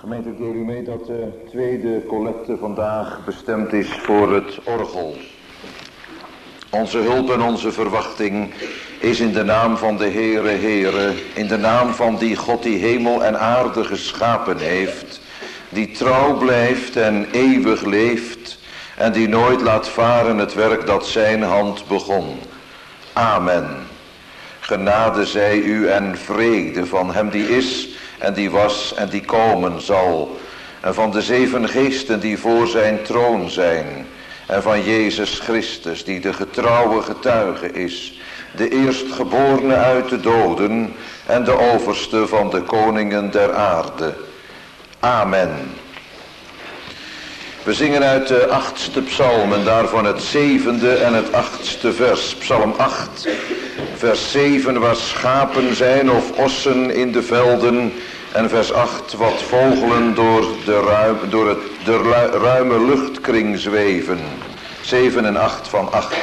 Gemeente, ik deel u mee dat de tweede collecte vandaag bestemd is voor het orgel. Onze hulp en onze verwachting is in de naam van de Heere, Heere, in de naam van die God die hemel en aarde geschapen heeft, die trouw blijft en eeuwig leeft en die nooit laat varen het werk dat zijn hand begon. Amen. Genade zij u en vrede van hem die is en die was en die komen zal. En van de 7 geesten die voor zijn troon zijn. En van Jezus Christus die de getrouwe getuige is. De eerstgeborene uit de doden en de overste van de koningen der aarde. Amen. We zingen uit de 8e psalm en daarvan het 7e en het 8e vers. Psalm 8, vers 7, waar schapen zijn of ossen in de velden. En vers 8, wat vogelen door de ruime luchtkring zweven. 7 en 8 van 8.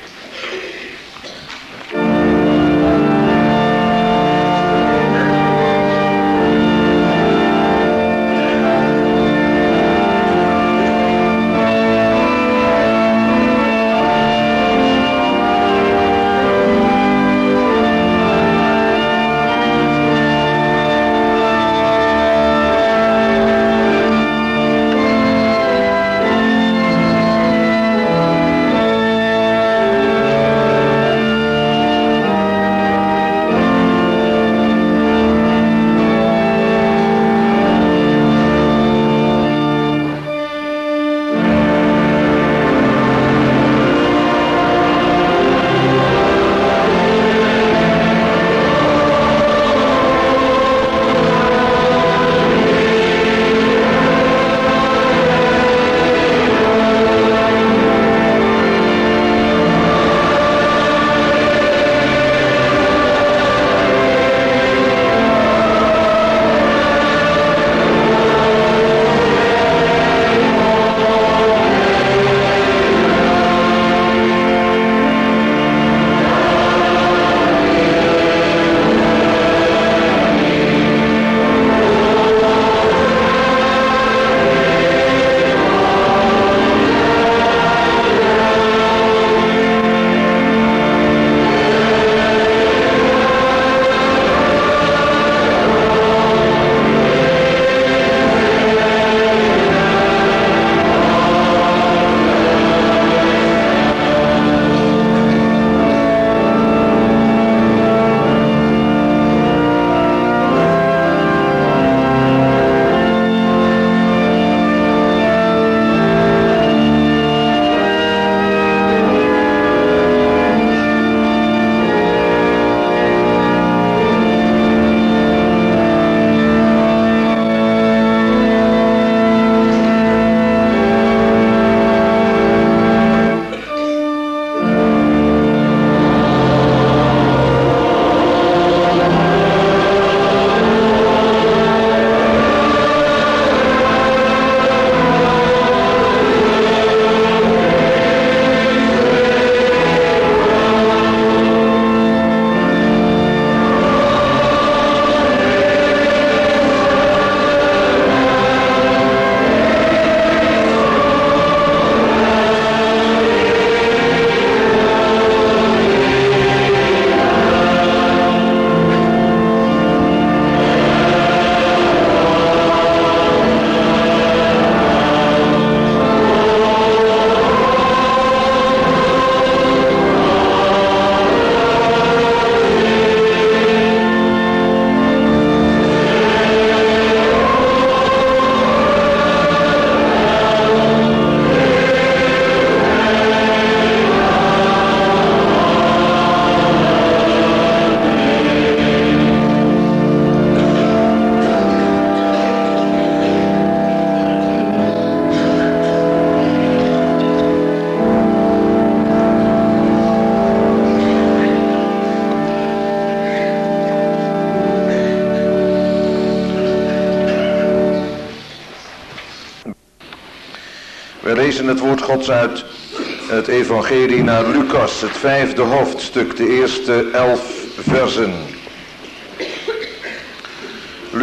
We lezen het woord Gods uit het evangelie naar Lucas, het 5e hoofdstuk, de eerste 11 versen.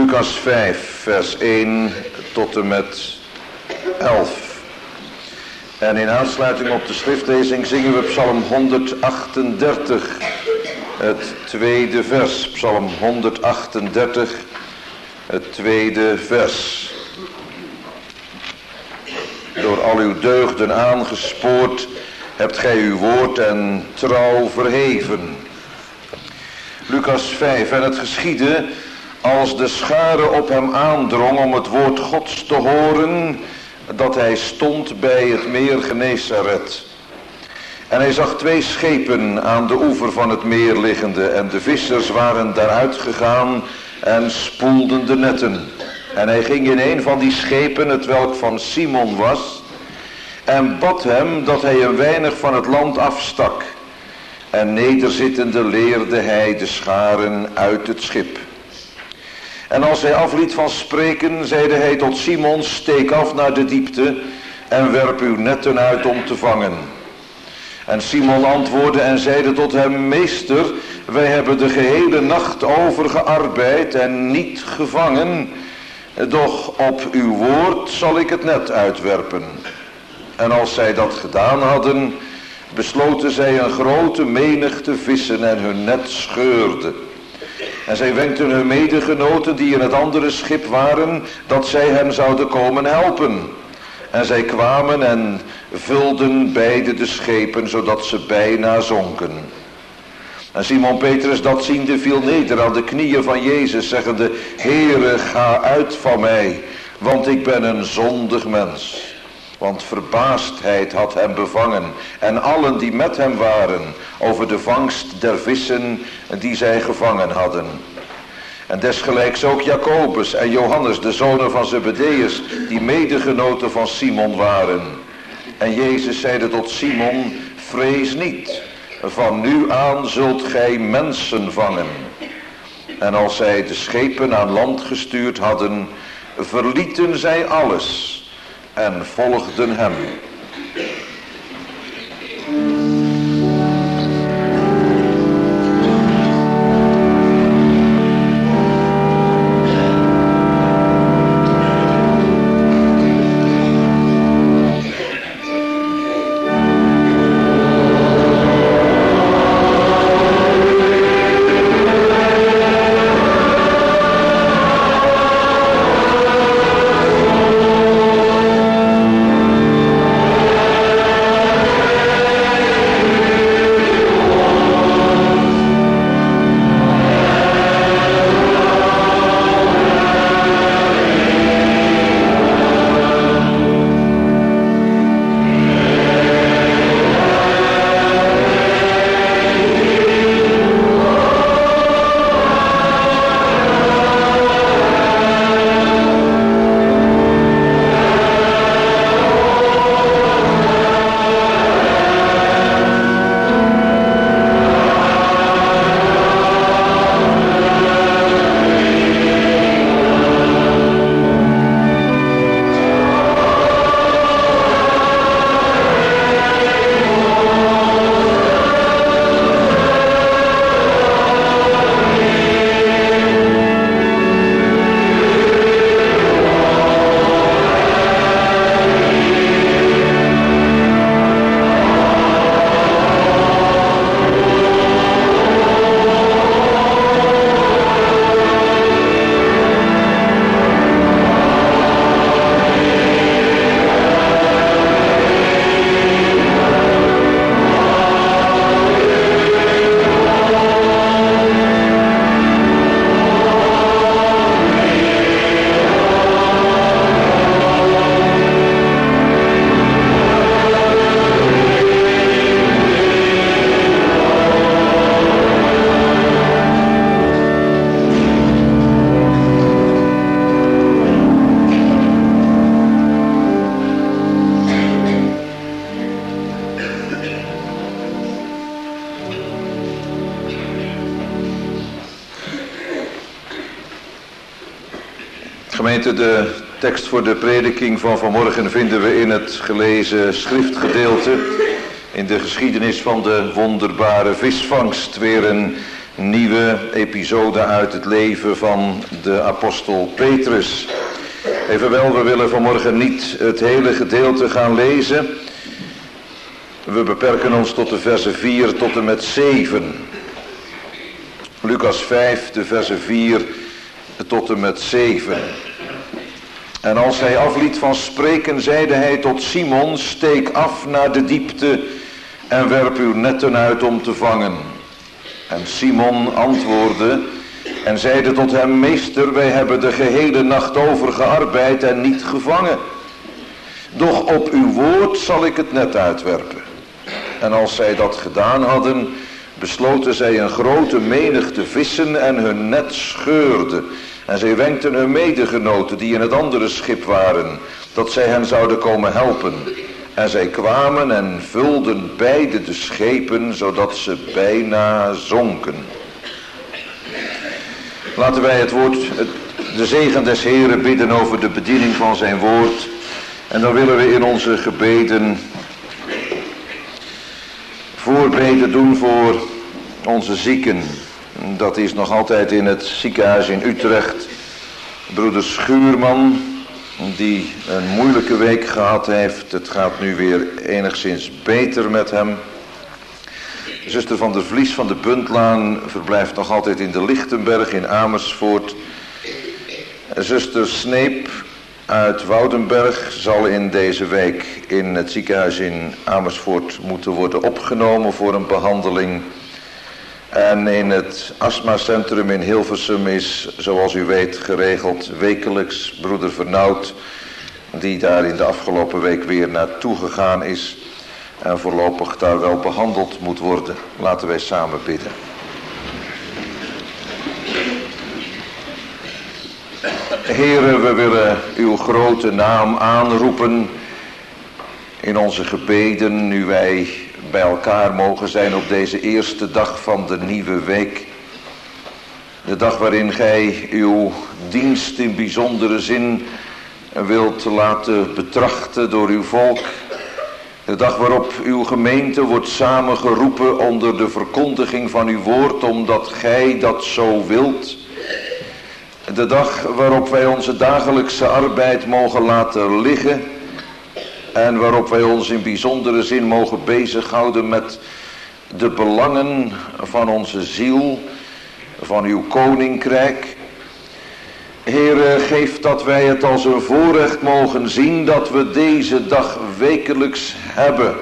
Lucas 5, vers 1 tot en met 11. En in aansluiting op de schriftlezing zingen we Psalm 138, het tweede vers. Psalm 138, het tweede vers. Door al uw deugden aangespoord hebt gij uw woord en trouw verheven. Lucas 5, en het geschiedde als de schare op hem aandrong om het woord Gods te horen, dat hij stond bij het meer Genesaret. En hij zag 2 schepen aan de oever van het meer liggende, en de vissers waren daaruit gegaan en spoelden de netten. En hij ging in een van die schepen, het welk van Simon was, en bad hem dat hij een weinig van het land afstak. En nederzittende leerde hij de scharen uit het schip. En als hij afliet van spreken, zeide hij tot Simon: steek af naar de diepte en werp uw netten uit om te vangen. En Simon antwoordde en zeide tot hem: meester, wij hebben de gehele nacht over gearbeid en niet gevangen, doch op uw woord zal ik het net uitwerpen. En als zij dat gedaan hadden, besloten zij een grote menigte vissen en hun net scheurde. En zij wenkten hun medegenoten die in het andere schip waren, dat zij hem zouden komen helpen. En zij kwamen en vulden beide de schepen, zodat ze bijna zonken. En Simon Petrus dat ziende viel neder aan de knieën van Jezus, zeggende: Heere, ga uit van mij, want ik ben een zondig mens. Want verbaasdheid had hem bevangen en allen die met hem waren over de vangst der vissen die zij gevangen hadden. En desgelijks ook Jacobus en Johannes, de zonen van Zebedeus, die medegenoten van Simon waren. En Jezus zeide tot Simon: vrees niet, van nu aan zult gij mensen vangen. En als zij de schepen aan land gestuurd hadden, verlieten zij alles en volgden hem. Gemeente, de tekst voor de prediking van vanmorgen vinden we in het gelezen schriftgedeelte in de geschiedenis van de wonderbare visvangst. Weer een nieuwe episode uit het leven van de apostel Petrus. Evenwel, we willen vanmorgen niet het hele gedeelte gaan lezen. We beperken ons tot de versen 4 tot en met 7. Lucas 5, de versen 4 tot en met 7. En als hij afliet van spreken, zeide hij tot Simon: steek af naar de diepte en werp uw netten uit om te vangen. En Simon antwoordde en zeide tot hem: meester, wij hebben de gehele nacht over gearbeid en niet gevangen. Doch op uw woord zal ik het net uitwerpen. En als zij dat gedaan hadden, besloten zij een grote menigte vissen en hun net scheurde. En zij wenkten hun medegenoten die in het andere schip waren, dat zij hen zouden komen helpen. En zij kwamen en vulden beide de schepen, zodat ze bijna zonken. Laten wij de zegen des Heren bidden over de bediening van zijn woord. En dan willen we in onze gebeden voorbeden doen voor onze zieken. Dat is nog altijd in het ziekenhuis in Utrecht. Broeder Schuurman, die een moeilijke week gehad heeft. Het gaat nu weer enigszins beter met hem. Zuster van der Vlies van de Buntlaan verblijft nog altijd in de Lichtenberg in Amersfoort. Zuster Sneep uit Woudenberg zal in deze week in het ziekenhuis in Amersfoort moeten worden opgenomen voor een behandeling. En in het astmacentrum in Hilversum is, zoals u weet, geregeld wekelijks broeder Vernauwt, die daar in de afgelopen week weer naartoe gegaan is en voorlopig daar wel behandeld moet worden. Laten wij samen bidden. Heren, we willen uw grote naam aanroepen in onze gebeden, nu wij bij elkaar mogen zijn op deze eerste dag van de nieuwe week. De dag waarin gij uw dienst in bijzondere zin wilt laten betrachten door uw volk. De dag waarop uw gemeente wordt samengeroepen onder de verkondiging van uw woord, omdat gij dat zo wilt. De dag waarop wij onze dagelijkse arbeid mogen laten liggen en waarop wij ons in bijzondere zin mogen bezighouden met de belangen van onze ziel, van uw koninkrijk. Heere, geef dat wij het als een voorrecht mogen zien dat we deze dag wekelijks hebben.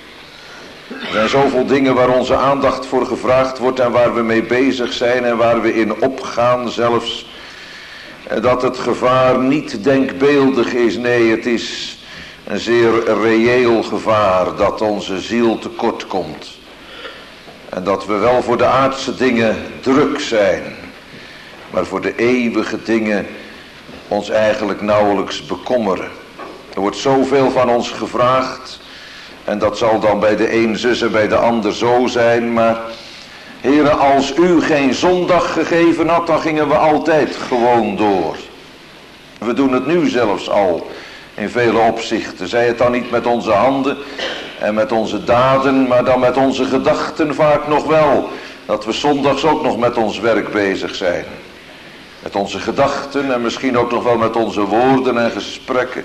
Er zijn zoveel dingen waar onze aandacht voor gevraagd wordt en waar we mee bezig zijn en waar we in opgaan zelfs. Dat het gevaar niet denkbeeldig is, nee, het is een zeer reëel gevaar dat onze ziel tekort komt. En dat we wel voor de aardse dingen druk zijn, maar voor de eeuwige dingen ons eigenlijk nauwelijks bekommeren. Er wordt zoveel van ons gevraagd en dat zal dan bij de een zus en bij de ander zo zijn, maar Heere, als u geen zondag gegeven had, dan gingen we altijd gewoon door. We doen het nu zelfs al in vele opzichten. Zij het dan niet met onze handen en met onze daden, maar dan met onze gedachten vaak nog wel. Dat we zondags ook nog met ons werk bezig zijn. Met onze gedachten en misschien ook nog wel met onze woorden en gesprekken.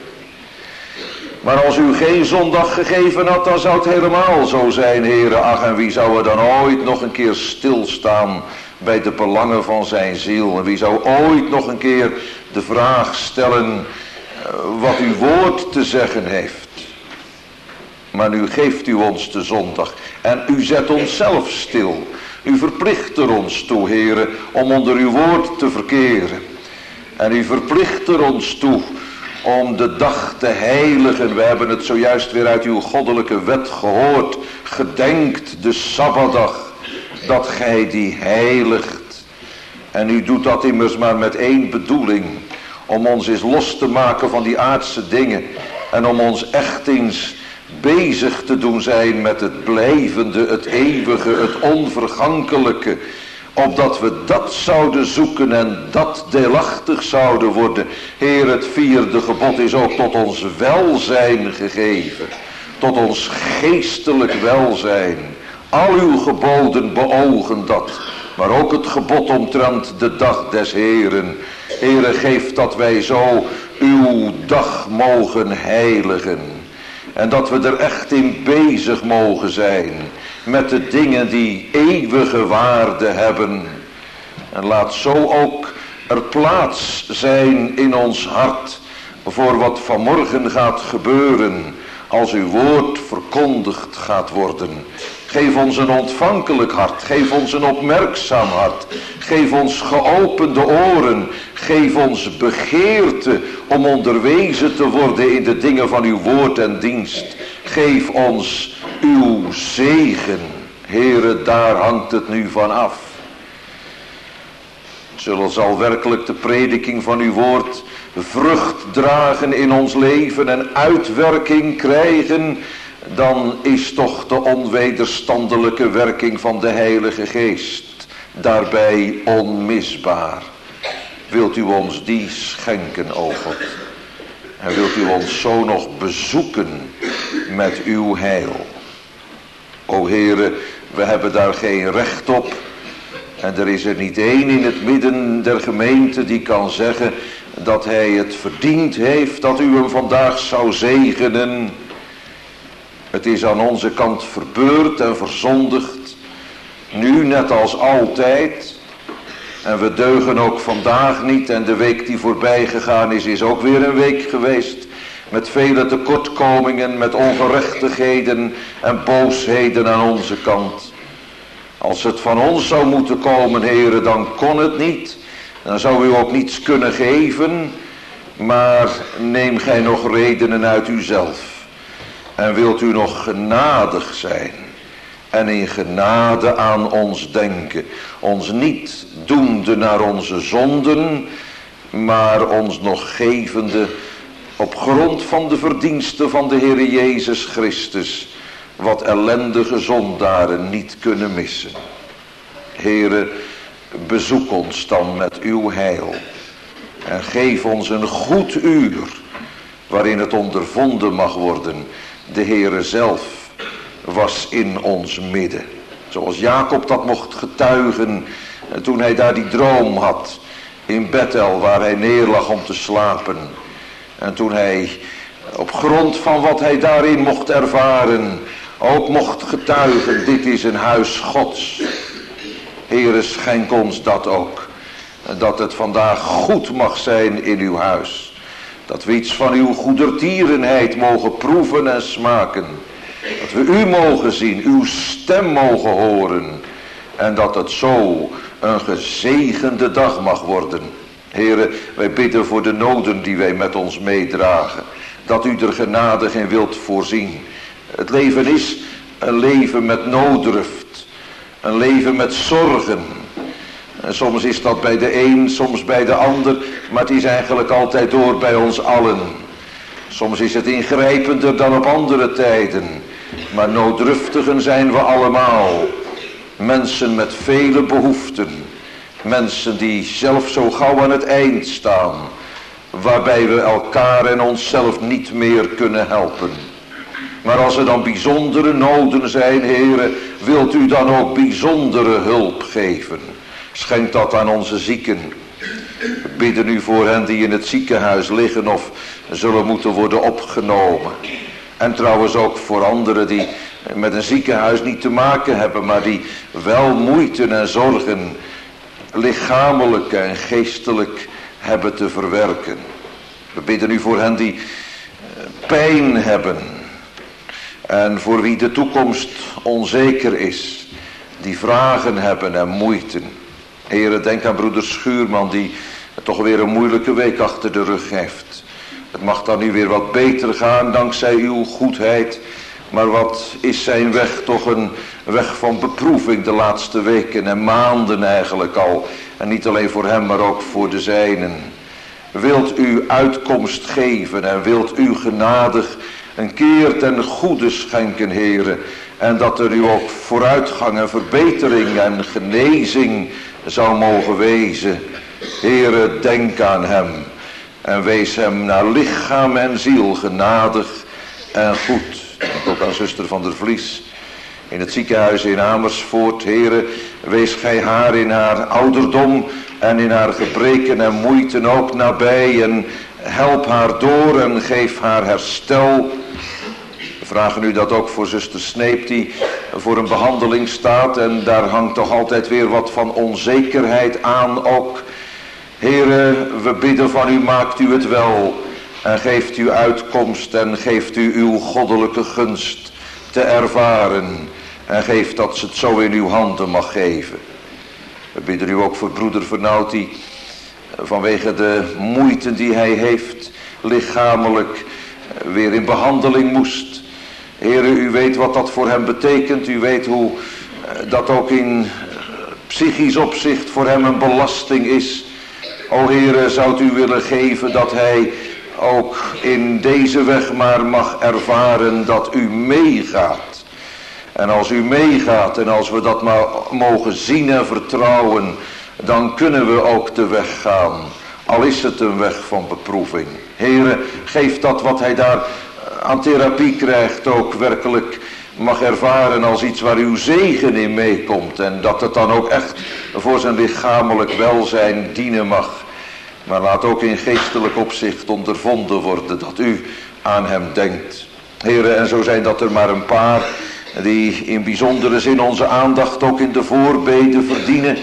Maar als u geen zondag gegeven had, dan zou het helemaal zo zijn, Heere. Ach, en wie zou er dan ooit nog een keer stilstaan bij de belangen van zijn ziel? En wie zou ooit nog een keer de vraag stellen wat uw woord te zeggen heeft? Maar nu geeft u ons de zondag en u zet ons zelf stil. U verplicht er ons toe, Heere, om onder uw woord te verkeren. En u verplicht er ons toe om de dag te heiligen. We hebben het zojuist weer uit uw goddelijke wet gehoord. Gedenkt de Sabbatdag, dat gij die heiligt. En u doet dat immers maar met één bedoeling. Om ons eens los te maken van die aardse dingen. En om ons echt eens bezig te doen zijn met het blijvende, het eeuwige, het onvergankelijke. Opdat we dat zouden zoeken en dat deelachtig zouden worden. Heer, het vierde gebod is ook tot ons welzijn gegeven. Tot ons geestelijk welzijn. Al uw geboden beogen dat. maar ook het gebod omtrent de dag des Heeren. Heere, geef dat wij zo uw dag mogen heiligen. En dat we er echt in bezig mogen zijn met de dingen die eeuwige waarde hebben. En laat zo ook er plaats zijn in ons hart voor wat vanmorgen gaat gebeuren als uw woord verkondigd gaat worden. Geef ons een ontvankelijk hart, geef ons een opmerkzaam hart, geef ons geopende oren, geef ons begeerte om onderwezen te worden in de dingen van uw woord en dienst. Geef ons uw zegen, Heere, daar hangt het nu van af. Zal werkelijk de prediking van uw woord vrucht dragen in ons leven en uitwerking krijgen, dan is toch de onwederstandelijke werking van de Heilige Geest daarbij onmisbaar. Wilt u ons die schenken, o God? En wilt u ons zo nog bezoeken met uw heil? O Heere, we hebben daar geen recht op. En er is er niet één in het midden der gemeente die kan zeggen dat hij het verdiend heeft dat u hem vandaag zou zegenen. Het is aan onze kant verbeurd en verzondigd, nu net als altijd. En we deugen ook vandaag niet en de week die voorbij gegaan is ook weer een week geweest. Met vele tekortkomingen, met ongerechtigheden en boosheden aan onze kant. Als het van ons zou moeten komen, Heere, dan kon het niet. Dan zou u ook niets kunnen geven. Maar neem gij nog redenen uit uzelf. En wilt u nog genadig zijn. En in genade aan ons denken. Ons niet doende naar onze zonden. Maar ons nog gevende op grond van de verdiensten van de Heere Jezus Christus. Wat ellendige zondaren niet kunnen missen. Heere, bezoek ons dan met uw heil. En geef ons een goed uur waarin het ondervonden mag worden. De Heere zelf was in ons midden. Zoals Jacob dat mocht getuigen toen hij daar die droom had. In Bethel waar hij neerlag om te slapen. En toen hij op grond van wat hij daarin mocht ervaren ook mocht getuigen, dit is een huis Gods. Heere, schenk ons dat ook. Dat het vandaag goed mag zijn in uw huis. Dat we iets van uw goedertierenheid mogen proeven en smaken. Dat we u mogen zien, uw stem mogen horen. En dat het zo een gezegende dag mag worden. Heere, wij bidden voor de noden die wij met ons meedragen. Dat u er genadig in wilt voorzien. Het leven is een leven met nooddruft. Een leven met zorgen. En soms is dat bij de een, soms bij de ander. Maar het is eigenlijk altijd door bij ons allen. Soms is het ingrijpender dan op andere tijden. Maar nooddruftigen zijn we allemaal. Mensen met vele behoeften. Mensen die zelf zo gauw aan het eind staan. Waarbij we elkaar en onszelf niet meer kunnen helpen. Maar als er dan bijzondere noden zijn, Heere, wilt u dan ook bijzondere hulp geven. Schenk dat aan onze zieken. We bidden u voor hen die in het ziekenhuis liggen of zullen moeten worden opgenomen. En trouwens ook voor anderen die met een ziekenhuis niet te maken hebben, maar die wel moeite en zorgen lichamelijk en geestelijk hebben te verwerken. We bidden u voor hen die pijn hebben. En voor wie de toekomst onzeker is. Die vragen hebben en moeite. Heere, denk aan broeder Schuurman die toch weer een moeilijke week achter de rug heeft. Het mag dan nu weer wat beter gaan dankzij uw goedheid. Maar wat is zijn weg toch een weg van beproeving de laatste weken en maanden eigenlijk al. En niet alleen voor hem maar ook voor de zijnen. Wilt u uitkomst geven en wilt u genadig een keer ten goede schenken, Heere. En dat er u ook vooruitgang en verbetering en genezing zou mogen wezen. Heere, denk aan hem. En wees hem naar lichaam en ziel genadig en goed. Denk ook aan zuster van der Vlies. in het ziekenhuis in Amersfoort. Heere, wees gij haar in haar ouderdom en in haar gebreken en moeiten ook nabij en help haar door en geef haar herstel. We vragen u dat ook voor zuster Sneep die voor een behandeling staat en daar hangt toch altijd weer wat van onzekerheid aan ook. Heere, we bidden van u, maakt u het wel en geeft u uitkomst en geeft u uw goddelijke gunst te ervaren en geeft dat ze het zo in uw handen mag geven. We bidden u ook voor broeder Vernauw die vanwege de moeite die hij heeft lichamelijk weer in behandeling moest. Heere, u weet wat dat voor hem betekent. U weet hoe dat ook in psychisch opzicht voor hem een belasting is. O Heere, zou u willen geven dat hij ook in deze weg maar mag ervaren dat u meegaat. En als u meegaat en als we dat maar mogen zien en vertrouwen, dan kunnen we ook de weg gaan. Al is het een weg van beproeving. Heere, geef dat wat hij daar aan therapie krijgt ook werkelijk mag ervaren als iets waar uw zegen in meekomt. En dat het dan ook echt voor zijn lichamelijk welzijn dienen mag. Maar laat ook in geestelijk opzicht ondervonden worden dat u aan hem denkt. Heere, en zo zijn dat er maar een paar die in bijzondere zin onze aandacht ook in de voorbeden verdienen.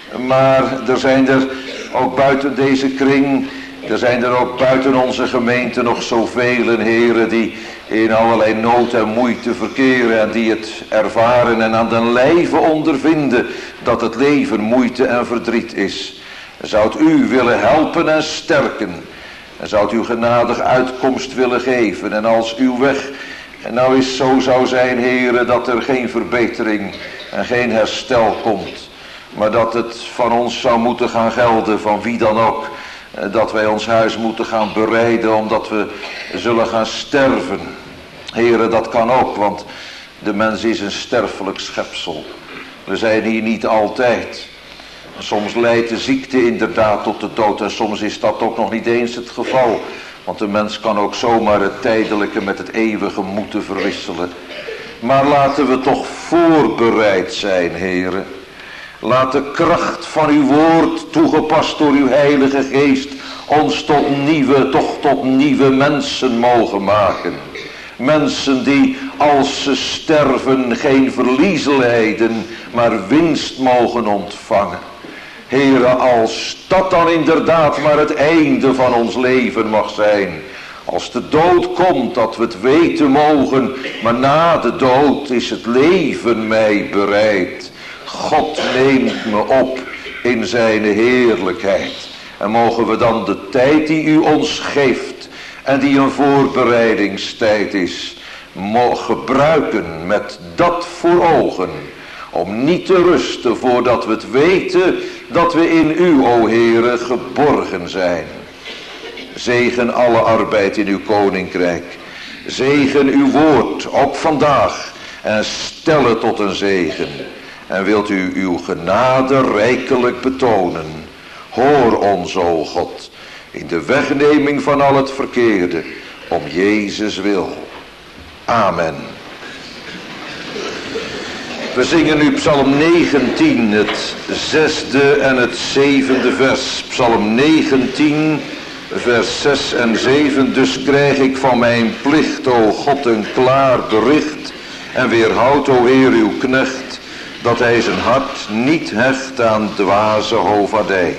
Maar er zijn er ook buiten deze kring, er zijn er ook buiten onze gemeente nog zoveel, heren, die in allerlei nood en moeite verkeren en die het ervaren en aan den lijve ondervinden dat het leven moeite en verdriet is. Zoudt u willen helpen en sterken en zoudt u genadig uitkomst willen geven en als uw weg nou eens zo zou zijn, heren, dat er geen verbetering en geen herstel komt. Maar dat het van ons zou moeten gaan gelden, van wie dan ook, dat wij ons huis moeten gaan bereiden, omdat we zullen gaan sterven. Heren, dat kan ook, want de mens is een sterfelijk schepsel. We zijn hier niet altijd. Soms leidt de ziekte inderdaad tot de dood en soms is dat ook nog niet eens het geval. Want de mens kan ook zomaar het tijdelijke met het eeuwige moeten verwisselen. Maar laten we toch voorbereid zijn, heren. Laat de kracht van uw woord, toegepast door uw heilige geest, ons tot nieuwe mensen mogen maken. Mensen die, als ze sterven, geen verliezen lijden, maar winst mogen ontvangen. Heere, als dat dan inderdaad maar het einde van ons leven mag zijn. Als de dood komt, dat we het weten mogen, maar na de dood is het leven mij bereid. God neemt me op in zijn heerlijkheid. En mogen we dan de tijd die u ons geeft en die een voorbereidingstijd is, mogen gebruiken met dat voor ogen. Om niet te rusten voordat we het weten dat we in u, o Heere, geborgen zijn. Zegen alle arbeid in uw koninkrijk. Zegen uw woord, ook vandaag. En stel het tot een zegen. En wilt u uw genade rijkelijk betonen. Hoor ons, o God, in de wegneming van al het verkeerde. Om Jezus wil. Amen. We zingen nu Psalm 19, het 6e en het 7e vers. Psalm 19, vers 6 en 7. Dus krijg ik van mijn plicht, o God, een klaar bericht. En weerhoud, o Heer, uw knecht, dat hij zijn hart niet hecht aan dwaze hovadij.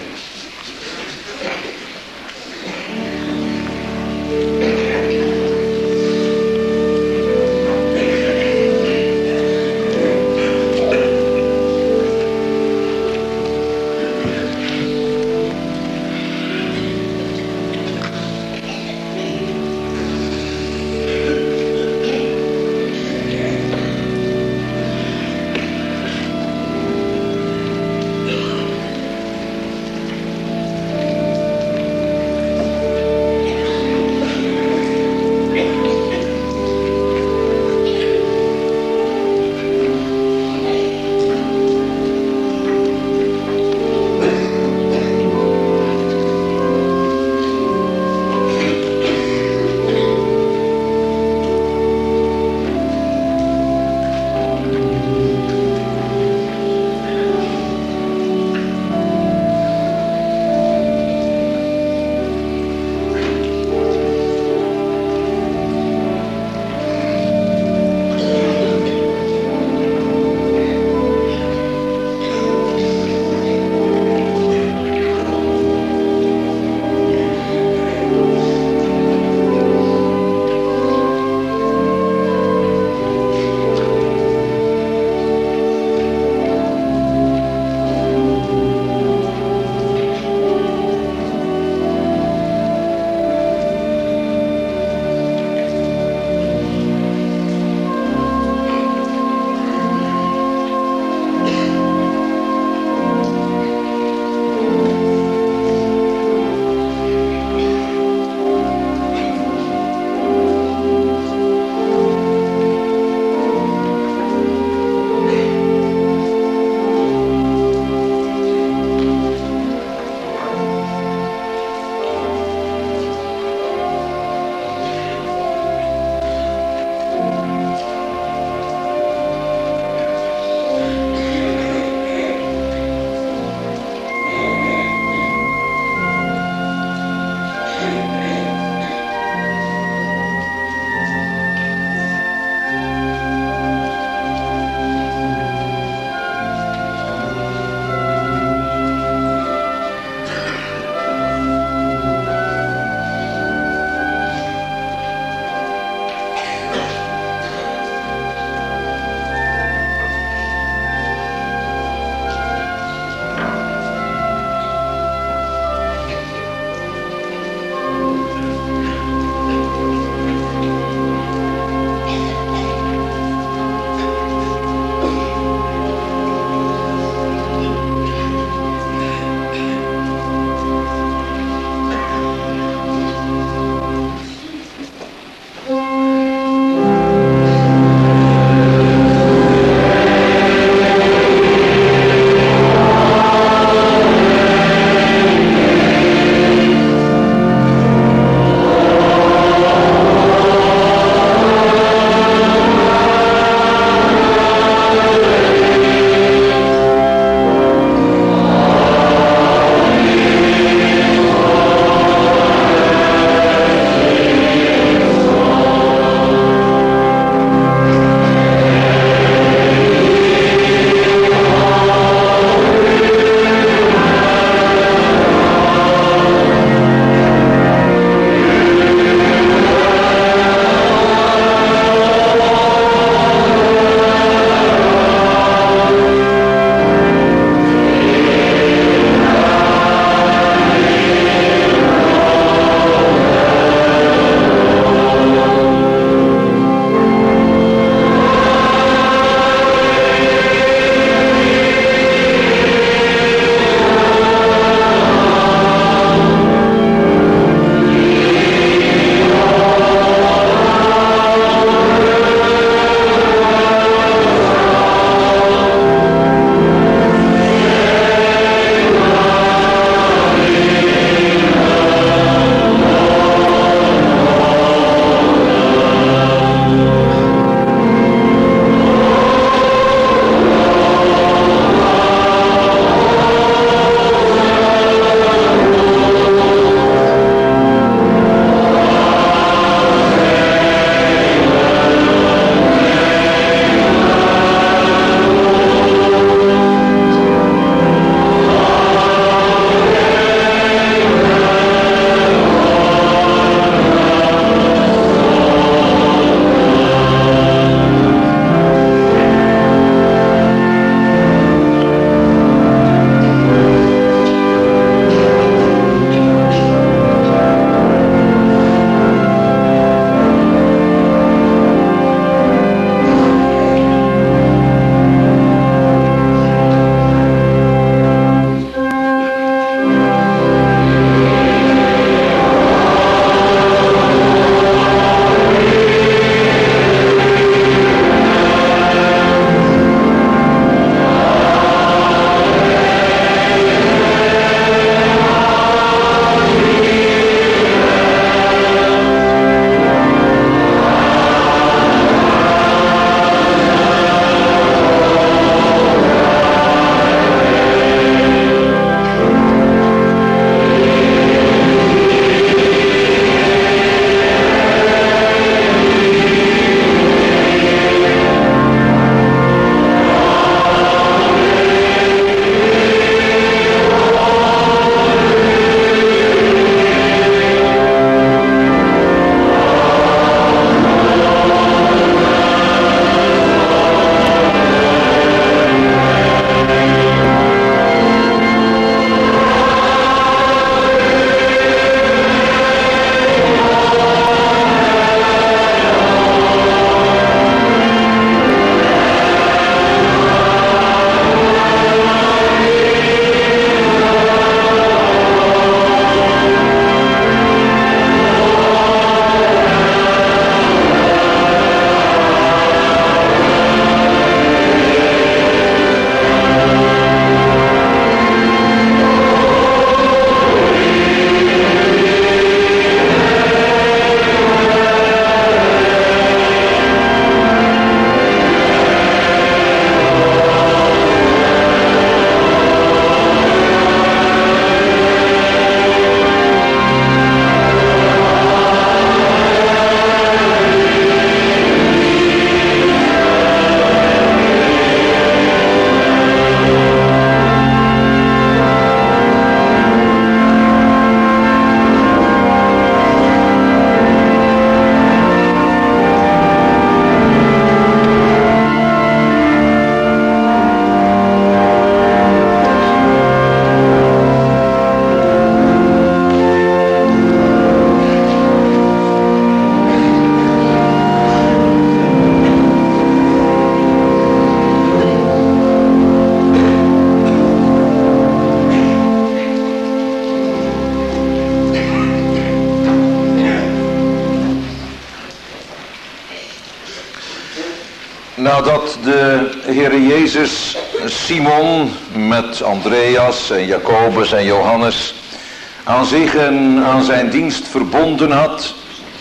Nadat de Heere Jezus Simon met Andreas en Jacobus en Johannes aan zich en aan zijn dienst verbonden had,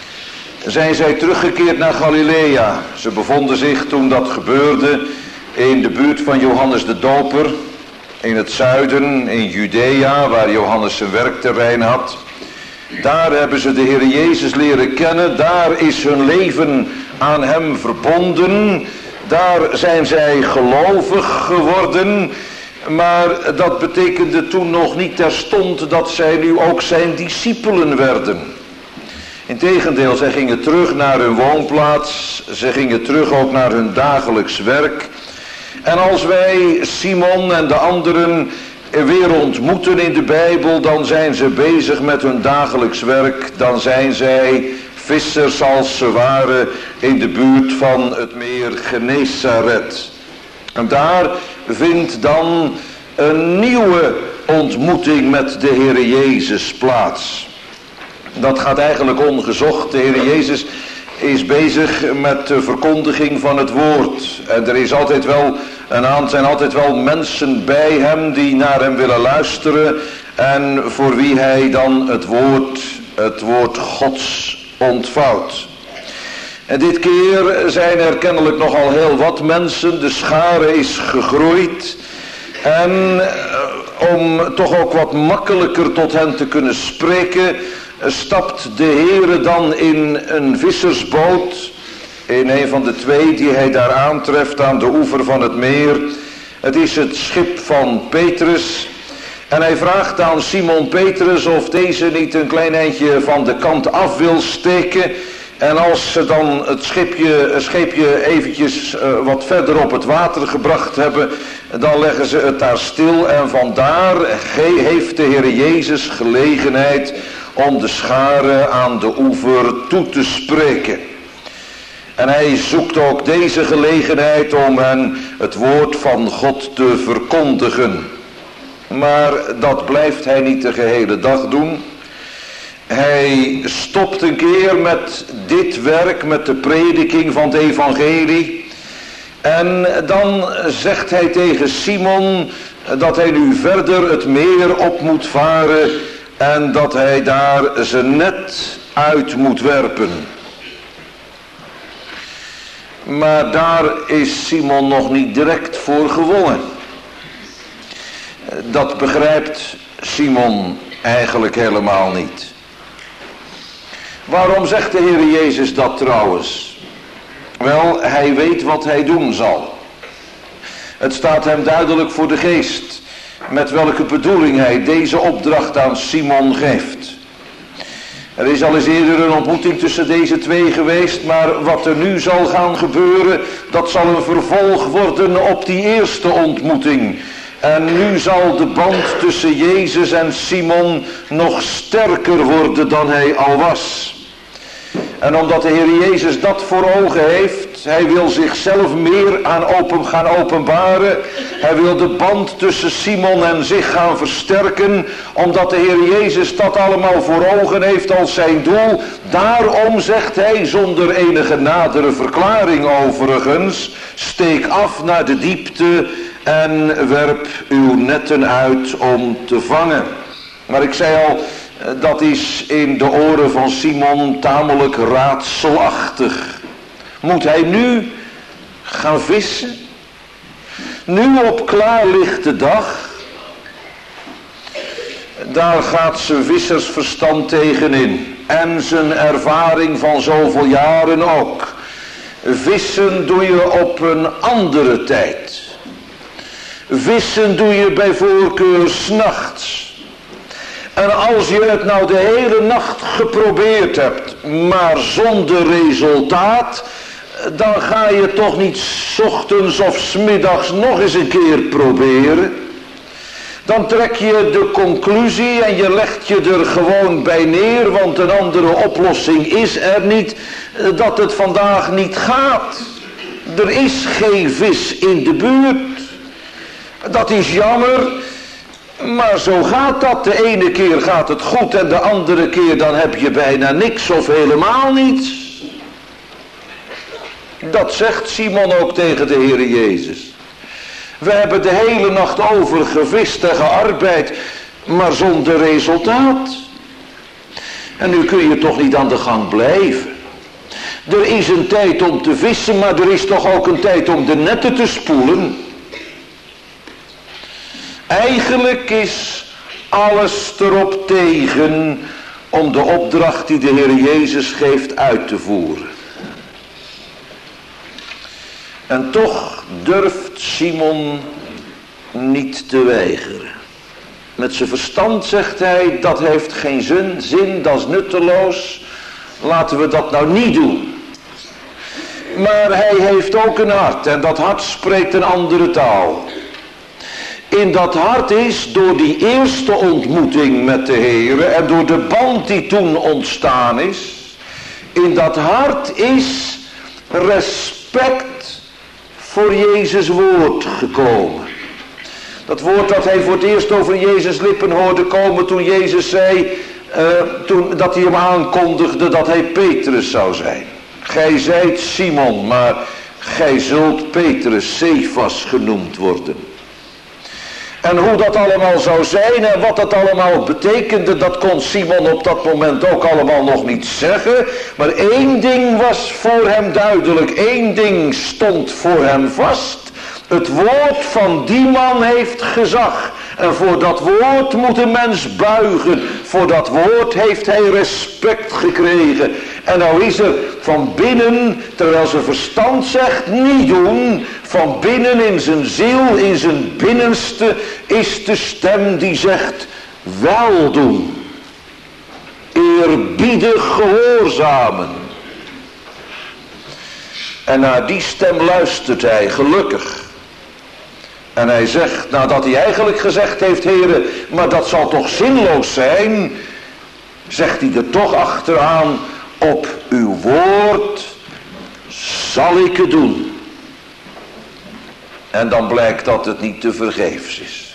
zijn zij teruggekeerd naar Galilea. Ze bevonden zich toen dat gebeurde in de buurt van Johannes de Doper, in het zuiden, in Judea, waar Johannes zijn werkterrein had. Daar hebben ze de Heere Jezus leren kennen, daar is hun leven aan hem verbonden, daar zijn zij gelovig geworden, maar dat betekende toen nog niet terstond dat zij nu ook zijn discipelen werden. Integendeel, zij gingen terug naar hun woonplaats, ze gingen terug ook naar hun dagelijks werk. En als wij Simon en de anderen weer ontmoeten in de Bijbel, dan zijn ze bezig met hun dagelijks werk. Dan zijn zij vissers als ze waren in de buurt van het meer Genesaret. En daar vindt dan een nieuwe ontmoeting met de Heere Jezus plaats. Dat gaat eigenlijk ongezocht. De Heere Jezus is bezig met de verkondiging van het woord. En er is altijd wel zijn altijd wel mensen bij hem die naar hem willen luisteren. En voor wie hij dan het woord Gods ontvouwt. En dit keer zijn er kennelijk nogal heel wat mensen. De schare is gegroeid. En om toch ook wat makkelijker tot hen te kunnen spreken, stapt de Heere dan in een vissersboot, in een van de twee die hij daar aantreft aan de oever van het meer. Het is het schip van Petrus. En hij vraagt aan Simon Petrus of deze niet een klein eindje van de kant af wil steken. En als ze dan het scheepje eventjes wat verder op het water gebracht hebben, dan leggen ze het daar stil. En vandaar heeft de Heer Jezus gelegenheid om de schare aan de oever toe te spreken. En hij zoekt ook deze gelegenheid om hen het woord van God te verkondigen. Maar dat blijft hij niet de gehele dag doen. Hij stopt een keer met dit werk, met de prediking van het evangelie. En dan zegt hij tegen Simon dat hij nu verder het meer op moet varen en dat hij daar zijn net uit moet werpen. Maar daar is Simon nog niet direct voor gewonnen. Dat begrijpt Simon eigenlijk helemaal niet. Waarom zegt de Heer Jezus dat trouwens? Wel, hij weet wat hij doen zal. Het staat hem duidelijk voor de geest met welke bedoeling hij deze opdracht aan Simon geeft. Er is al eens eerder een ontmoeting tussen deze twee geweest, maar wat er nu zal gaan gebeuren, dat zal een vervolg worden op die eerste ontmoeting. En nu zal de band tussen Jezus en Simon nog sterker worden dan hij al was. En omdat de Heer Jezus dat voor ogen heeft, hij wil zichzelf meer gaan openbaren. Hij wil de band tussen Simon en zich gaan versterken, omdat de Heer Jezus dat allemaal voor ogen heeft als zijn doel. Daarom zegt hij, zonder enige nadere verklaring overigens, steek af naar de diepte en werp uw netten uit om te vangen. Maar ik zei al, dat is in de oren van Simon tamelijk raadselachtig. Moet hij nu gaan vissen? Nu op klaarlichte dag? Daar gaat zijn vissersverstand tegenin. En zijn ervaring van zoveel jaren ook. Vissen doe je op een andere tijd. Vissen doe je bij voorkeur 's nachts. En als je het nou de hele nacht geprobeerd hebt, maar zonder resultaat, dan ga je toch niet 's ochtends of 's middags nog eens een keer proberen. Dan trek je de conclusie en je legt je er gewoon bij neer, want een andere oplossing is er niet, dat het vandaag niet gaat. Er is geen vis in de buurt. Dat is jammer. Maar zo gaat dat. De ene keer gaat het goed en de andere keer dan heb je bijna niks of helemaal niets. Dat zegt Simon ook tegen de Heere Jezus. We hebben de hele nacht over gevist en gearbeid, maar zonder resultaat. En nu kun je toch niet aan de gang blijven. Er is een tijd om te vissen, maar er is toch ook een tijd om de netten te spoelen. Eigenlijk is alles erop tegen om de opdracht die de Heer Jezus geeft uit te voeren. En toch durft Simon niet te weigeren. Met zijn verstand zegt hij, dat heeft geen zin, dat is nutteloos. Laten we dat nou niet doen. Maar hij heeft ook een hart en dat hart spreekt een andere taal. In dat hart is door die eerste ontmoeting met de Heere en door de band die toen ontstaan is, in dat hart is respect voor Jezus woord gekomen. Dat woord dat hij voor het eerst over Jezus lippen hoorde komen toen Jezus zei, dat hij hem aankondigde dat hij Petrus zou zijn. Gij zijt Simon, maar gij zult Petrus, Cephas genoemd worden. En hoe dat allemaal zou zijn en wat dat allemaal betekende, dat kon Simon op dat moment ook allemaal nog niet zeggen. Maar één ding was voor hem duidelijk, één ding stond voor hem vast. Het woord van die man heeft gezag. En voor dat woord moet een mens buigen. Voor dat woord heeft hij respect gekregen. En nou is er van binnen, terwijl zijn verstand zegt niet doen, van binnen in zijn ziel, in zijn binnenste, is de stem die zegt wel doen. Eerbiedig gehoorzamen. En naar die stem luistert hij, gelukkig. En hij zegt, nadat hij eigenlijk gezegd heeft, Heere, maar dat zal toch zinloos zijn, zegt hij er toch achteraan, op uw woord zal ik het doen. En dan blijkt dat het niet te vergeefs is.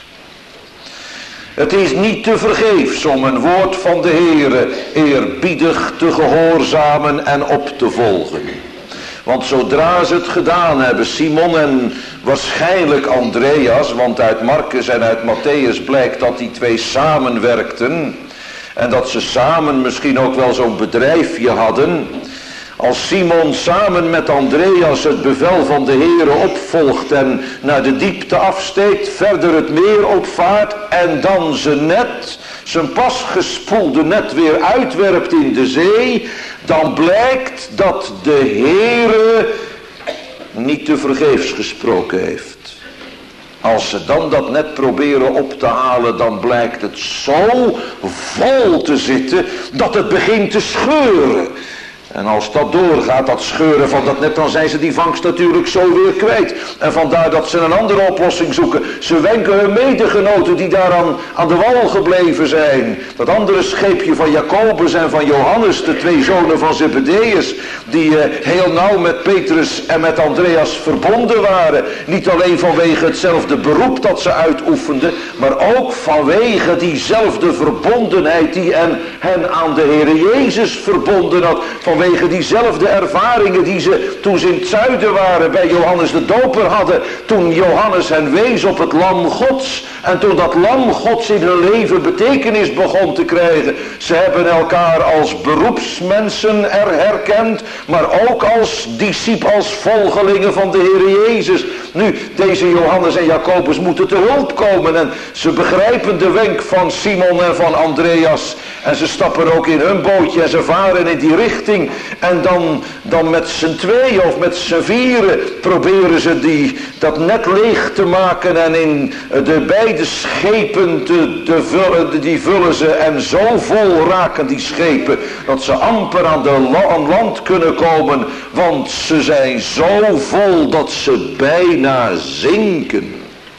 Het is niet te vergeefs om een woord van de Heere eerbiedig te gehoorzamen en op te volgen. Want zodra ze het gedaan hebben, Simon en waarschijnlijk Andreas, want uit Marcus en uit Matthäus blijkt dat die twee samenwerkten en dat ze samen misschien ook wel zo'n bedrijfje hadden. Als Simon samen met Andreas het bevel van de Heere opvolgt en naar de diepte afsteekt, verder het meer opvaart en dan zijn pas gespoelde net weer uitwerpt in de zee, dan blijkt dat de Heere niet te vergeefs gesproken heeft. Als ze dan dat net proberen op te halen, dan blijkt het zo vol te zitten dat het begint te scheuren. En als dat doorgaat, dat scheuren van dat net, dan zijn ze die vangst natuurlijk zo weer kwijt. En vandaar dat ze een andere oplossing zoeken. Ze wenken hun medegenoten die daaraan aan de wal gebleven zijn. Dat andere scheepje van Jacobus en van Johannes, de twee zonen van Zebedeus, die heel nauw met Petrus en met Andreas verbonden waren. Niet alleen vanwege hetzelfde beroep dat ze uitoefenden, maar ook vanwege diezelfde verbondenheid die hen aan de Heere Jezus verbonden had. Vanwege diezelfde ervaringen die ze toen ze in het zuiden waren bij Johannes de Doper hadden. Toen Johannes hen wees op het lam Gods. En toen dat lam Gods in hun leven betekenis begon te krijgen. Ze hebben elkaar als beroepsmensen herkend. Maar ook als discipelen, als volgelingen van de Heer Jezus. Nu, deze Johannes en Jacobus moeten te hulp komen. En ze begrijpen de wenk van Simon en van Andreas. En ze stappen ook in hun bootje en ze varen in die richting. En dan met z'n tweeën of met z'n vieren proberen ze dat net leeg te maken. En in de beide schepen die vullen ze. En zo vol raken die schepen dat ze amper aan land kunnen komen. Want ze zijn zo vol dat ze bijna zinken.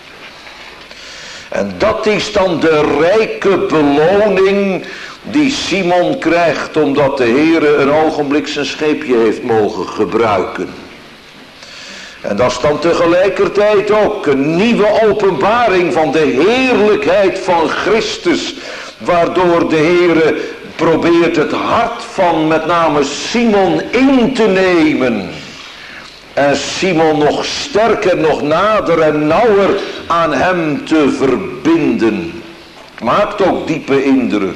En dat is dan de rijke beloning die Simon krijgt omdat de Heere een ogenblik zijn scheepje heeft mogen gebruiken. En dat is dan tegelijkertijd ook een nieuwe openbaring van de heerlijkheid van Christus, waardoor de Heere probeert het hart van met name Simon in te nemen. En Simon nog sterker, nog nader en nauwer aan hem te verbinden. Maakt ook diepe indruk.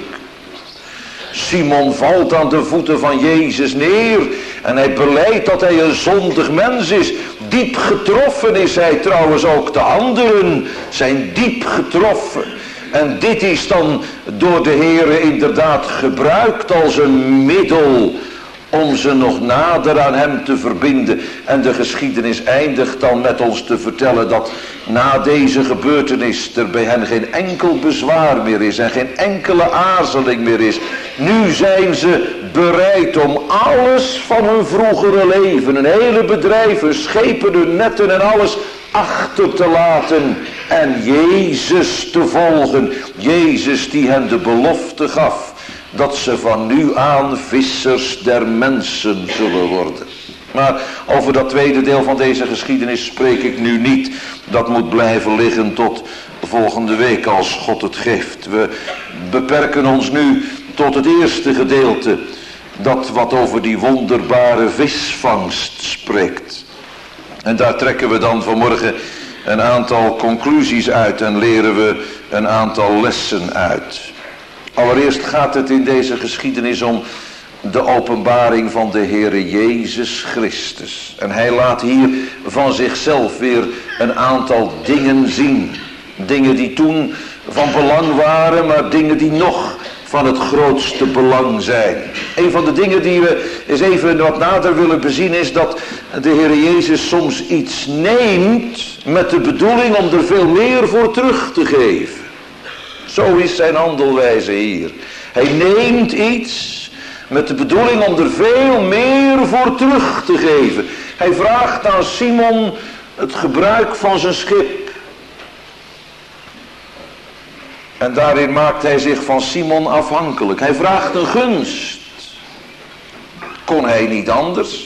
Simon valt aan de voeten van Jezus neer. En hij belijdt dat hij een zondig mens is. Diep getroffen is hij trouwens ook. De anderen zijn diep getroffen. En dit is dan door de Heere inderdaad gebruikt als een middel om ze nog nader aan hem te verbinden. En de geschiedenis eindigt dan met ons te vertellen dat na deze gebeurtenis er bij hen geen enkel bezwaar meer is en geen enkele aarzeling meer is. Nu zijn ze bereid om alles van hun vroegere leven, een hele bedrijf, hun schepen, hun netten en alles achter te laten en Jezus te volgen. Jezus die hen de belofte gaf dat ze van nu aan vissers der mensen zullen worden. Maar over dat tweede deel van deze geschiedenis spreek ik nu niet. Dat moet blijven liggen tot volgende week als God het geeft. We beperken ons nu tot het eerste gedeelte. Dat wat over die wonderbare visvangst spreekt. En daar trekken we dan vanmorgen een aantal conclusies uit en leren we een aantal lessen uit. Allereerst gaat het in deze geschiedenis om de openbaring van de Heere Jezus Christus. En hij laat hier van zichzelf weer een aantal dingen zien. Dingen die toen van belang waren, maar dingen die nog van het grootste belang zijn. Een van de dingen die we eens even wat nader willen bezien is dat de Heere Jezus soms iets neemt met de bedoeling om er veel meer voor terug te geven. Zo is zijn handelwijze hier. Hij neemt iets met de bedoeling om er veel meer voor terug te geven. Hij vraagt aan Simon het gebruik van zijn schip. En daarin maakt hij zich van Simon afhankelijk. Hij vraagt een gunst. Kon hij niet anders?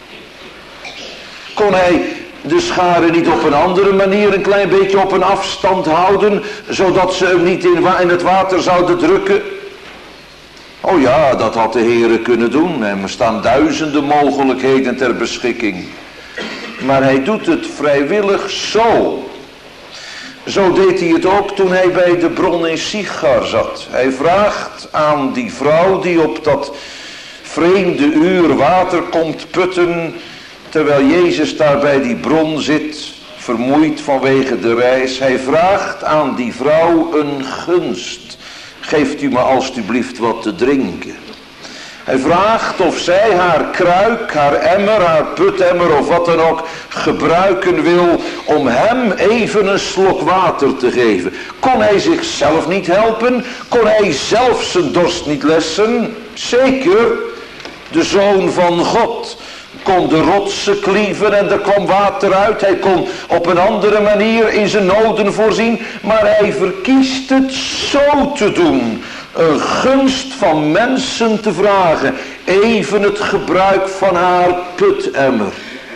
Kon hij de scharen niet op een andere manier een klein beetje op een afstand houden, zodat ze hem niet in het water zouden drukken? Oh ja, dat had de Heere kunnen doen. Er staan duizenden mogelijkheden ter beschikking. Maar hij doet het vrijwillig zo. Zo deed hij het ook toen hij bij de bron in Sichar zat. Hij vraagt aan die vrouw die op dat vreemde uur water komt putten, terwijl Jezus daar bij die bron zit, vermoeid vanwege de reis. Hij vraagt aan die vrouw een gunst. Geeft u me alstublieft wat te drinken. Hij vraagt of zij haar kruik, haar emmer, haar putemmer of wat dan ook gebruiken wil om hem even een slok water te geven. Kon hij zichzelf niet helpen? Kon hij zelf zijn dorst niet lessen? Zeker, de Zoon van God kon de rotsen klieven en er kwam water uit. Hij kon op een andere manier in zijn noden voorzien. Maar hij verkiest het zo te doen. Een gunst van mensen te vragen. Even het gebruik van haar putemmer.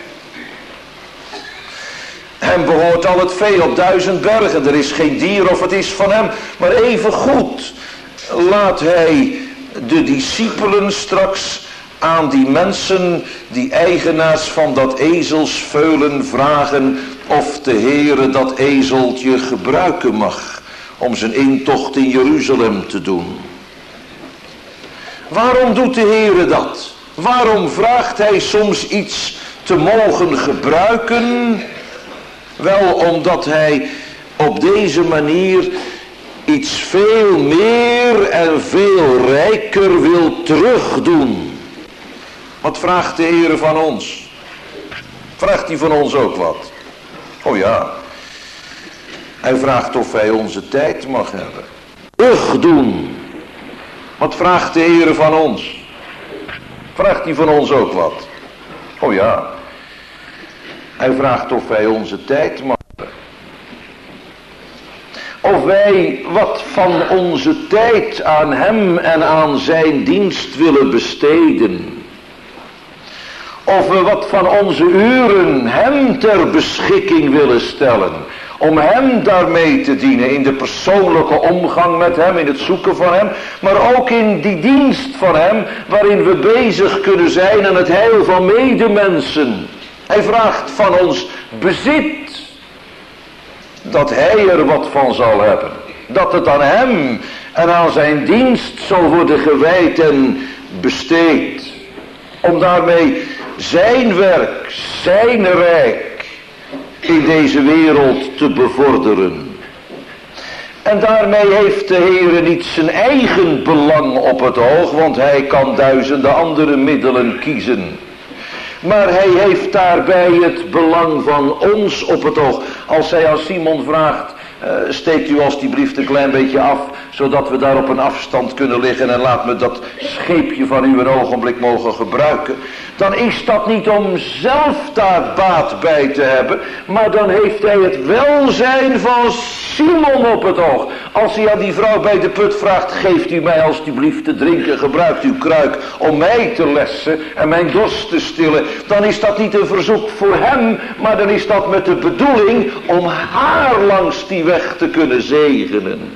Hem behoort al het vee op 1000 bergen. Er is geen dier of het is van hem. Maar even goed laat hij de discipelen straks aan die mensen, die eigenaars van dat ezelsveulen, vragen of de Heere dat ezeltje gebruiken mag om zijn intocht in Jeruzalem te doen. Waarom doet de Heere dat? Waarom vraagt hij soms iets te mogen gebruiken? Wel omdat hij op deze manier iets veel meer en veel rijker wil terugdoen. Wat vraagt de Heere van ons? Vraagt hij van ons ook wat? Oh ja. Hij vraagt of hij onze tijd mag hebben. Terugdoen. Wat vraagt de Heere van ons? Vraagt hij van ons ook wat? Oh ja. Hij vraagt of wij onze tijd mag hebben. Of wij wat van onze tijd aan hem en aan zijn dienst willen besteden. Of we wat van onze uren hem ter beschikking willen stellen. Om hem daarmee te dienen in de persoonlijke omgang met hem, in het zoeken van hem. Maar ook in die dienst van hem waarin we bezig kunnen zijn aan het heil van medemensen. Hij vraagt van ons bezit. Dat hij er wat van zal hebben. Dat het aan hem en aan zijn dienst zal worden gewijd en besteed. Om daarmee zijn werk, zijn rijk in deze wereld te bevorderen. En daarmee heeft de Heere niet zijn eigen belang op het oog, want hij kan duizenden andere middelen kiezen. Maar hij heeft daarbij het belang van ons op het oog. Als hij aan Simon vraagt, steekt u alstublieft een klein beetje af, zodat we daar op een afstand kunnen liggen en laat me dat scheepje van u een ogenblik mogen gebruiken. Dan is dat niet om zelf daar baat bij te hebben, maar dan heeft hij het welzijn van Simon op het oog. Als hij aan die vrouw bij de put vraagt, geeft u mij alstublieft te drinken, gebruikt uw kruik om mij te lessen en mijn dorst te stillen. Dan is dat niet een verzoek voor hem, maar dan is dat met de bedoeling om haar langs die weg te kunnen zegenen.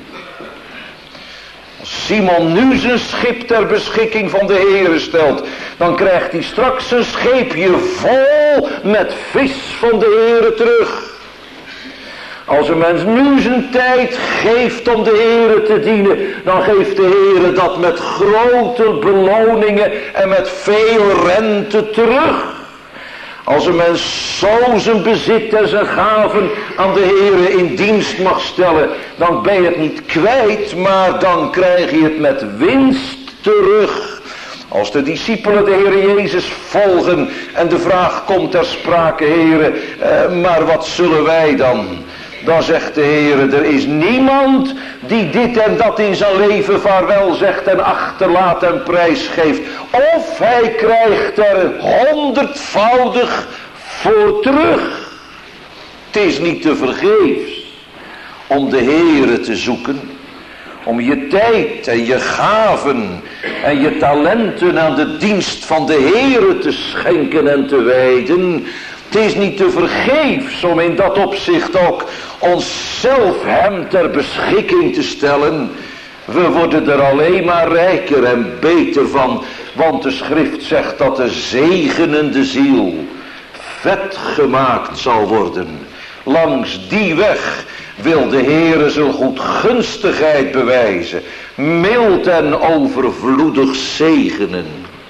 Als Simon nu zijn schip ter beschikking van de Heere stelt, dan krijgt hij straks een scheepje vol met vis van de Heere terug. Als een mens nu zijn tijd geeft om de Heere te dienen, dan geeft de Heere dat met grote beloningen en met veel rente terug. Als een mens zo zijn bezit en zijn gaven aan de Heere in dienst mag stellen, dan ben je het niet kwijt, maar dan krijg je het met winst terug. Als de discipelen de Heere Jezus volgen en de vraag komt ter sprake, Heere, maar wat zullen wij dan? Dan zegt de Heere, er is niemand die dit en dat in zijn leven vaarwel zegt en achterlaat en prijsgeeft. Of hij krijgt er 100-voudig voor terug. Het is niet te vergeefs om de Heere te zoeken. Om je tijd en je gaven en je talenten aan de dienst van de Heere te schenken en te wijden. Het is niet te vergeefs om in dat opzicht ook onszelf hem ter beschikking te stellen. We worden er alleen maar rijker en beter van, want de schrift zegt dat de zegenende ziel vet gemaakt zal worden. Langs die weg wil de Heere zijn goedgunstigheid bewijzen, mild en overvloedig zegenen.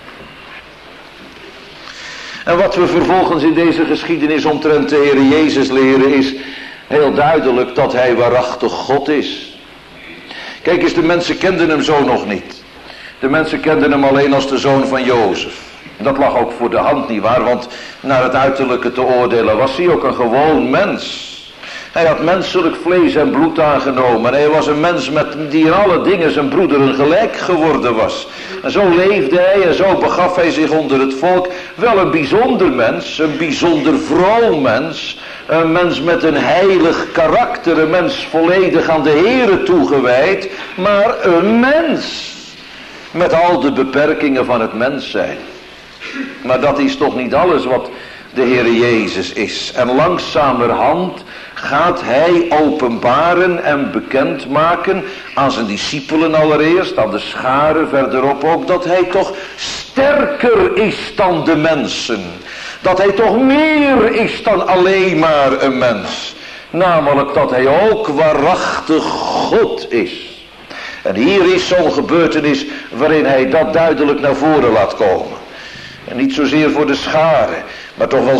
En wat we vervolgens in deze geschiedenis omtrent de Heere Jezus leren is heel duidelijk dat hij waarachtig God is. Kijk eens, de mensen kenden hem zo nog niet. De mensen kenden hem alleen als de zoon van Jozef. Dat lag ook voor de hand, nietwaar? Want naar het uiterlijke te oordelen was hij ook een gewoon mens. Hij had menselijk vlees en bloed aangenomen. Hij was een mens die in alle dingen zijn broederen gelijk geworden was. En zo leefde hij en zo begaf hij zich onder het volk. Wel een bijzonder mens, een bijzonder vroom mens. Een mens met een heilig karakter, een mens volledig aan de Heere toegewijd. Maar een mens met al de beperkingen van het mens zijn. Maar dat is toch niet alles wat de Heere Jezus is. En langzamerhand gaat hij openbaren en bekendmaken aan zijn discipelen allereerst, aan de scharen verderop ook, dat hij toch sterker is dan de mensen. Dat hij toch meer is dan alleen maar een mens. Namelijk dat hij ook waarachtig God is. En hier is zo'n gebeurtenis waarin hij dat duidelijk naar voren laat komen. En niet zozeer voor de scharen, maar toch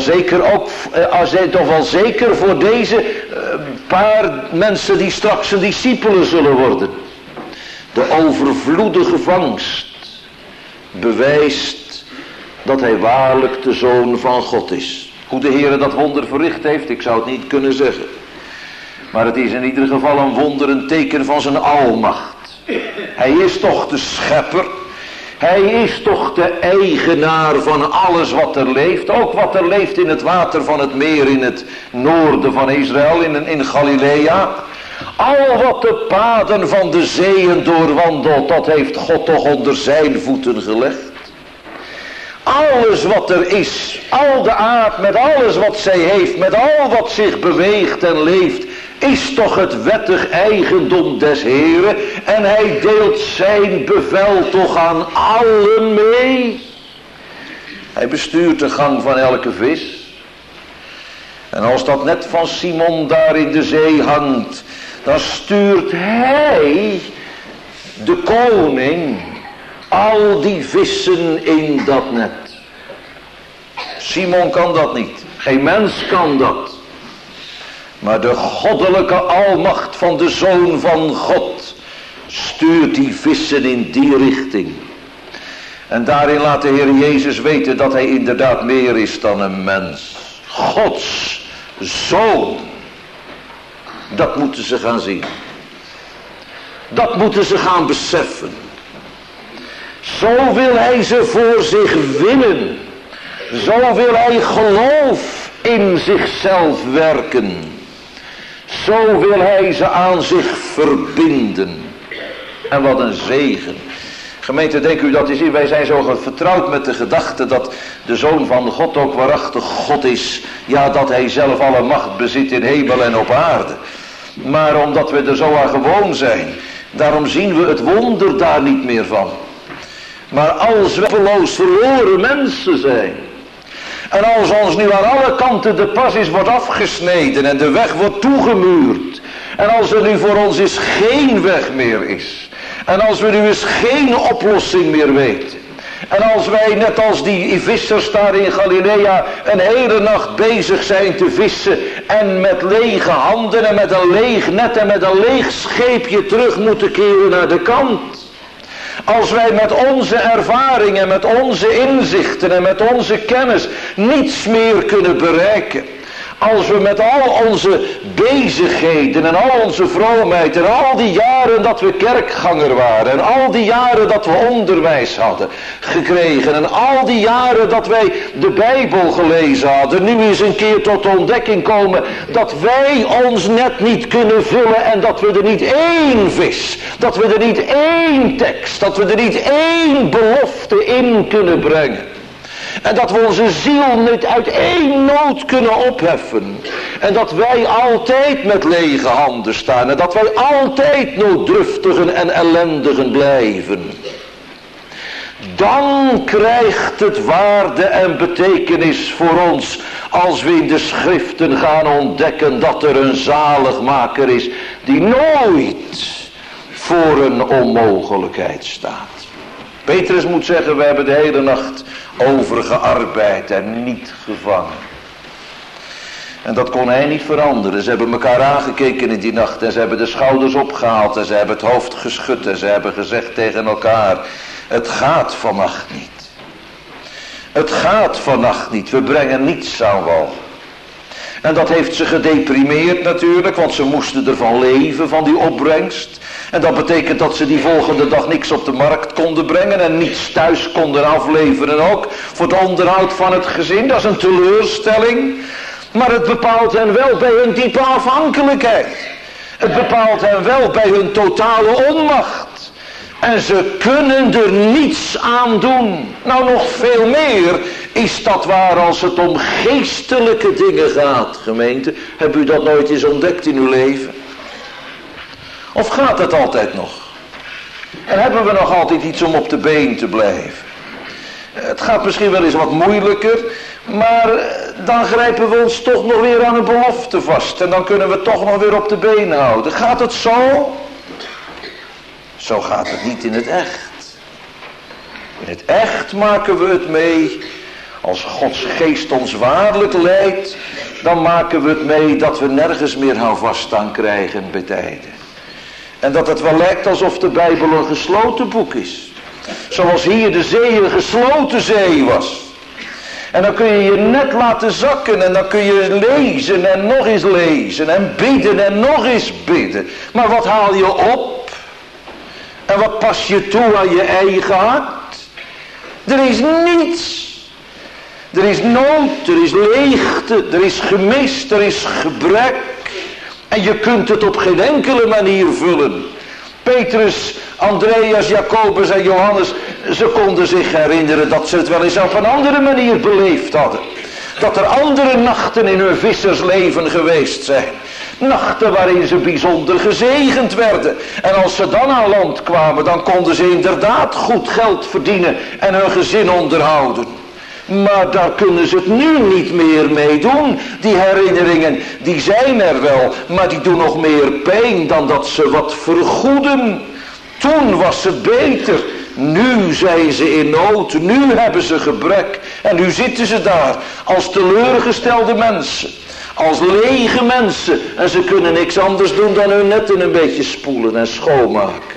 wel zeker voor deze paar mensen die straks zijn discipelen zullen worden. De overvloedige vangst bewijst dat hij waarlijk de Zoon van God is. Hoe de Heere dat wonder verricht heeft, ik zou het niet kunnen zeggen. Maar het is in ieder geval een wonder, een teken van zijn almacht. Hij is toch de schepper. Hij is toch de eigenaar van alles wat er leeft. Ook wat er leeft in het water van het meer in het noorden van Israël, in Galilea. Al wat de paden van de zeeën doorwandelt, dat heeft God toch onder zijn voeten gelegd. Alles wat er is, al de aard met alles wat zij heeft, met al wat zich beweegt en leeft, is toch het wettig eigendom des Heren. En hij deelt zijn bevel toch aan allen mee. Hij bestuurt de gang van elke vis. En als dat net van Simon daar in de zee hangt, dan stuurt hij, de koning, al die vissen in dat net. Simon kan dat niet. Geen mens kan dat. Maar de goddelijke almacht van de Zoon van God stuurt die vissen in die richting. En daarin laat de Heer Jezus weten dat hij inderdaad meer is dan een mens. Gods Zoon. Dat moeten ze gaan zien. Dat moeten ze gaan beseffen. Zo wil hij ze voor zich winnen. Zo wil hij geloof in zichzelf werken. Zo wil hij ze aan zich verbinden. En wat een zegen. Gemeente, denkt u dat is hier? Wij zijn zo vertrouwd met de gedachte dat de Zoon van God ook waarachtig God is. Ja, dat hij zelf alle macht bezit in hemel en op aarde. Maar omdat we er zo aan gewoon zijn, daarom zien we het wonder daar niet meer van. Maar als we verloren mensen zijn, en als ons nu aan alle kanten de passis wordt afgesneden en de weg wordt toegemuurd, en als er nu voor ons eens geen weg meer is, en als we nu eens geen oplossing meer weten, en als wij net als die vissers daar in Galilea een hele nacht bezig zijn te vissen en met lege handen en met een leeg net en met een leeg scheepje terug moeten keren naar de kant. Als wij met onze ervaring en met onze inzichten en met onze kennis niets meer kunnen bereiken. Als we met al onze bezigheden en al onze vroomheid en al die jaren dat we kerkganger waren en al die jaren dat we onderwijs hadden gekregen en al die jaren dat wij de Bijbel gelezen hadden, nu eens een keer tot de ontdekking komen dat wij ons net niet kunnen vullen en dat we er niet één vis, dat we er niet één tekst, dat we er niet één belofte in kunnen brengen. En dat we onze ziel niet uit één nood kunnen opheffen. En dat wij altijd met lege handen staan. En dat wij altijd nooddruftigen en ellendigen blijven. Dan krijgt het waarde en betekenis voor ons. Als we in de schriften gaan ontdekken dat er een zaligmaker is. Die nooit voor een onmogelijkheid staat. Petrus moet zeggen, we hebben de hele nacht overgearbeid en niet gevangen. En dat kon hij niet veranderen. Ze hebben elkaar aangekeken in die nacht en ze hebben de schouders opgehaald en ze hebben het hoofd geschud en ze hebben gezegd tegen elkaar, het gaat vannacht niet. Het gaat vannacht niet, we brengen niets aan wal. En dat heeft ze gedeprimeerd natuurlijk, want ze moesten ervan leven, van die opbrengst. En dat betekent dat ze die volgende dag niks op de markt konden brengen en niets thuis konden afleveren ook voor het onderhoud van het gezin. Dat is een teleurstelling. Maar het bepaalt hen wel bij hun diepe afhankelijkheid. Het bepaalt hen wel bij hun totale onmacht. En ze kunnen er niets aan doen. Nou, nog veel meer is dat waar als het om geestelijke dingen gaat, gemeente. Hebben u dat nooit eens ontdekt in uw leven? Of gaat het altijd nog? En hebben we nog altijd iets om op de been te blijven? Het gaat misschien wel eens wat moeilijker, maar dan grijpen we ons toch nog weer aan een belofte vast. En dan kunnen we toch nog weer op de been houden. Gaat het zo? Zo gaat het niet in het echt. In het echt maken we het mee. Als Gods geest ons waarlijk leidt, dan maken we het mee dat we nergens meer houvast aan krijgen bij tijden. En dat het wel lijkt alsof de Bijbel een gesloten boek is. Zoals hier de zee een gesloten zee was. En dan kun je je net laten zakken en dan kun je lezen en nog eens lezen en bidden en nog eens bidden. Maar wat haal je op? En wat pas je toe aan je eigen hart? Er is niets. Er is nood, er is leegte, er is gemis, er is gebrek. En je kunt het op geen enkele manier vullen. Petrus, Andreas, Jacobus en Johannes, ze konden zich herinneren dat ze het wel eens op een andere manier beleefd hadden. Dat er andere nachten in hun vissersleven geweest zijn. Nachten waarin ze bijzonder gezegend werden. En als ze dan aan land kwamen, dan konden ze inderdaad goed geld verdienen en hun gezin onderhouden. Maar daar kunnen ze het nu niet meer mee doen. Die herinneringen, die zijn er wel, maar die doen nog meer pijn dan dat ze wat vergoeden. Toen was het beter. Nu zijn ze in nood, nu hebben ze gebrek. En nu zitten ze daar als teleurgestelde mensen. Als lege mensen. En ze kunnen niks anders doen dan hun netten een beetje spoelen en schoonmaken.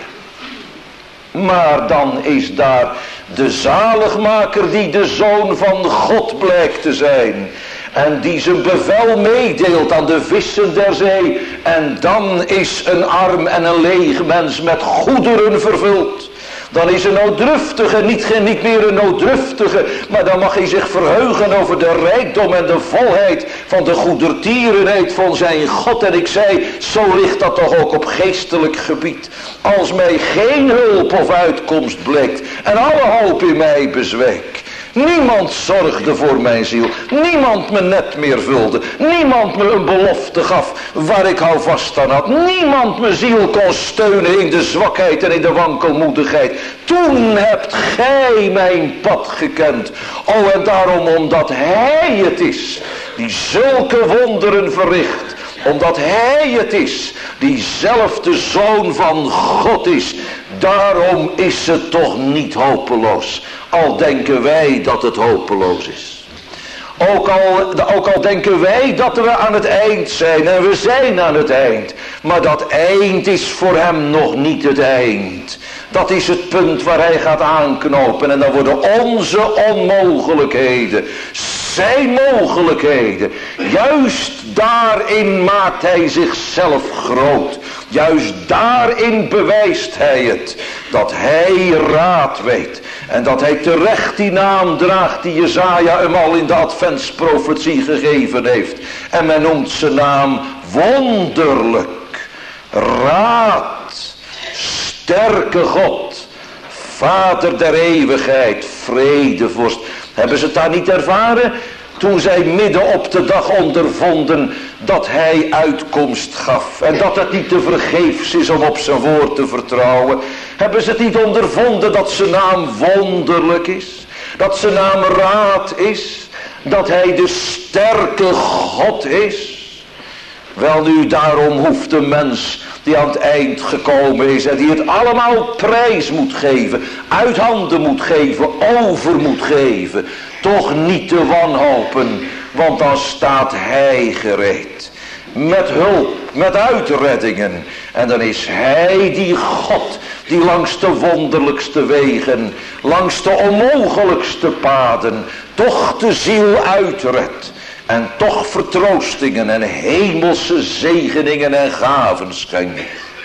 Maar dan is daar de zaligmaker die de Zoon van God blijkt te zijn. En die zijn bevel meedeelt aan de vissen der zee. En dan is een arm en een leeg mens met goederen vervuld. Dan is een nooddruftige niet meer een nooddruftige, maar dan mag hij zich verheugen over de rijkdom en de volheid van de goedertierenheid van zijn God. En ik zei, zo ligt dat toch ook op geestelijk gebied. Als mij geen hulp of uitkomst blijkt en alle hoop in mij bezwijkt. Niemand zorgde voor mijn ziel. Niemand me net meer vulde. Niemand me een belofte gaf waar ik houvast aan had. Niemand mijn ziel kon steunen in de zwakheid en in de wankelmoedigheid. Toen hebt gij mijn pad gekend. O, en daarom omdat hij het is die zulke wonderen verricht. Omdat hij het is die zelf de Zoon van God is. Daarom is het toch niet hopeloos. Al denken wij dat het hopeloos is. Ook al denken wij dat we aan het eind zijn. En we zijn aan het eind. Maar dat eind is voor hem nog niet het eind. Dat is het punt waar hij gaat aanknopen. En dan worden onze onmogelijkheden zijn mogelijkheden. Juist daarin maakt hij zichzelf groot. Juist daarin bewijst hij het. Dat hij raad weet. En dat hij terecht die naam draagt die Jesaja hem al in de adventsprofetie gegeven heeft. En men noemt zijn naam wonderlijk. Raad. Sterke God. Vader der eeuwigheid. Vredevorst. Hebben ze het daar niet ervaren? Toen zij midden op de dag ondervonden dat hij uitkomst gaf. En dat het niet te vergeefs is om op zijn woord te vertrouwen. Hebben ze het niet ondervonden dat zijn naam wonderlijk is? Dat zijn naam raad is? Dat hij de sterke God is? Wel nu, daarom hoeft de mens die aan het eind gekomen is en die het allemaal prijs moet geven, uit handen moet geven, over moet geven, toch niet te wanhopen, want dan staat hij gereed. Met hulp, met uitreddingen. En dan is hij die God die langs de wonderlijkste wegen, langs de onmogelijkste paden, toch de ziel uitredt. En toch vertroostingen en hemelse zegeningen en gaven schenkt.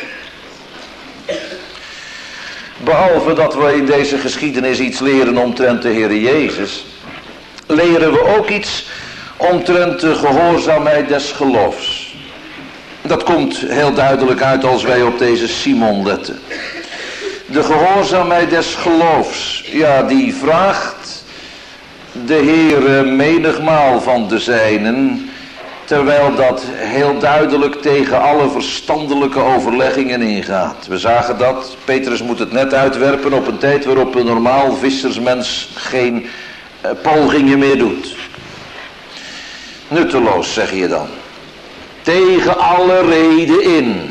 Behalve dat we in deze geschiedenis iets leren omtrent de Heer Jezus, leren we ook iets omtrent de gehoorzaamheid des geloofs. Dat komt heel duidelijk uit als wij op deze Simon letten. De gehoorzaamheid des geloofs, ja, die vraagt de Heere menigmaal van de zijnen, terwijl dat heel duidelijk tegen alle verstandelijke overleggingen ingaat. We zagen dat, Petrus moet het net uitwerpen op een tijd waarop een normaal vissersmens geen pogingen meer doet. Nutteloos, zeg je dan. Tegen alle reden in.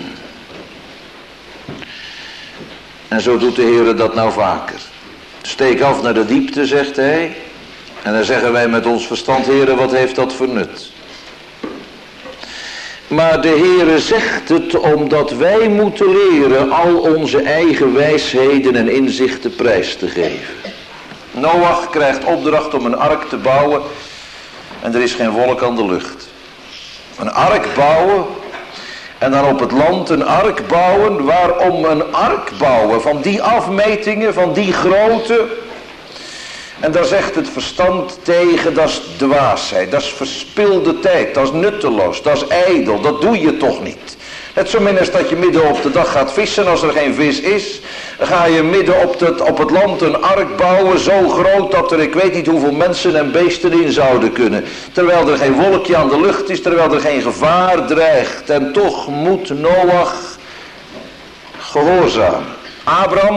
En zo doet de Heere dat nou vaker. Steek af naar de diepte, zegt hij. En dan zeggen wij met ons verstand, Heere, wat heeft dat voor nut? Maar de Heere zegt het omdat wij moeten leren al onze eigen wijsheden en inzichten prijs te geven. Noach krijgt opdracht om een ark te bouwen en er is geen wolk aan de lucht. Een ark bouwen en dan op het land een ark bouwen. Waarom een ark bouwen? Van die afmetingen, van die grootte. En daar zegt het verstand tegen, dat is dwaasheid, dat is verspilde tijd, dat is nutteloos, dat is ijdel, dat doe je toch niet. Net zo min als dat je midden op de dag gaat vissen, als er geen vis is, dan ga je midden op het land een ark bouwen, zo groot dat er ik weet niet hoeveel mensen en beesten in zouden kunnen. Terwijl er geen wolkje aan de lucht is, terwijl er geen gevaar dreigt. En toch moet Noach gehoorzamen. Abraham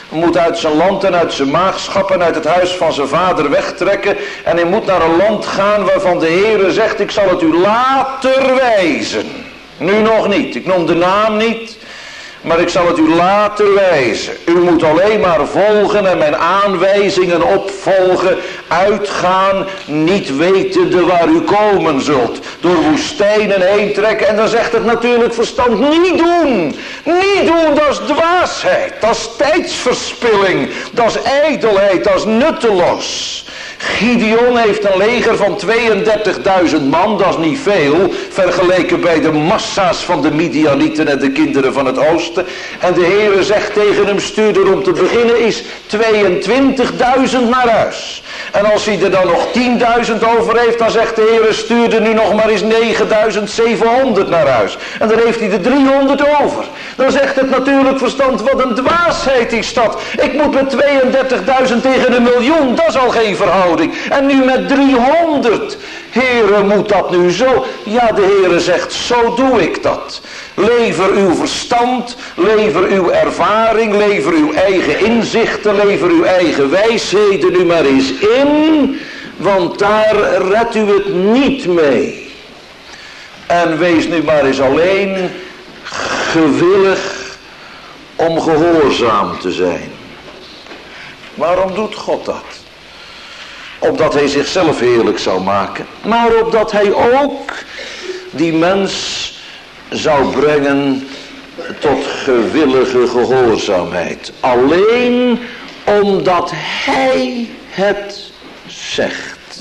moet uit zijn land en uit zijn maagschap en uit het huis van zijn vader wegtrekken. En hij moet naar een land gaan waarvan de Heere zegt, ik zal het u later wijzen. Nu nog niet, ik noem de naam niet. Maar ik zal het u later wijzen. U moet alleen maar volgen en mijn aanwijzingen opvolgen. Uitgaan, niet wetende waar u komen zult. Door woestijnen heen trekken. En dan zegt het natuurlijk verstand, niet doen. Niet doen, dat is dwaasheid. Dat is tijdsverspilling. Dat is ijdelheid, dat is nutteloos. Gideon heeft een leger van 32.000 man, dat is niet veel, vergeleken bij de massa's van de Midianieten en de kinderen van het oosten. En de Heere zegt tegen hem, stuur er om te beginnen is 22.000 naar huis. En als hij er dan nog 10.000 over heeft, dan zegt de Heere, stuur er nu nog maar eens 9.700 naar huis. En dan heeft hij er 300 over. Dan zegt het natuurlijk verstand, wat een dwaasheid is dat. Ik moet met 32.000 tegen 1 miljoen, dat is al geen verhouding. En nu met 300. Heere, moet dat nu zo? Ja, de Heere zegt, zo doe ik dat. Lever uw verstand, lever uw ervaring, lever uw eigen inzichten, lever uw eigen wijsheden nu maar eens in, want daar redt u het niet mee. En wees nu maar eens alleen gewillig om gehoorzaam te zijn. Waarom doet God dat? Opdat hij zichzelf heerlijk zou maken, maar opdat hij ook die mens zou brengen tot gewillige gehoorzaamheid. Alleen omdat hij het zegt.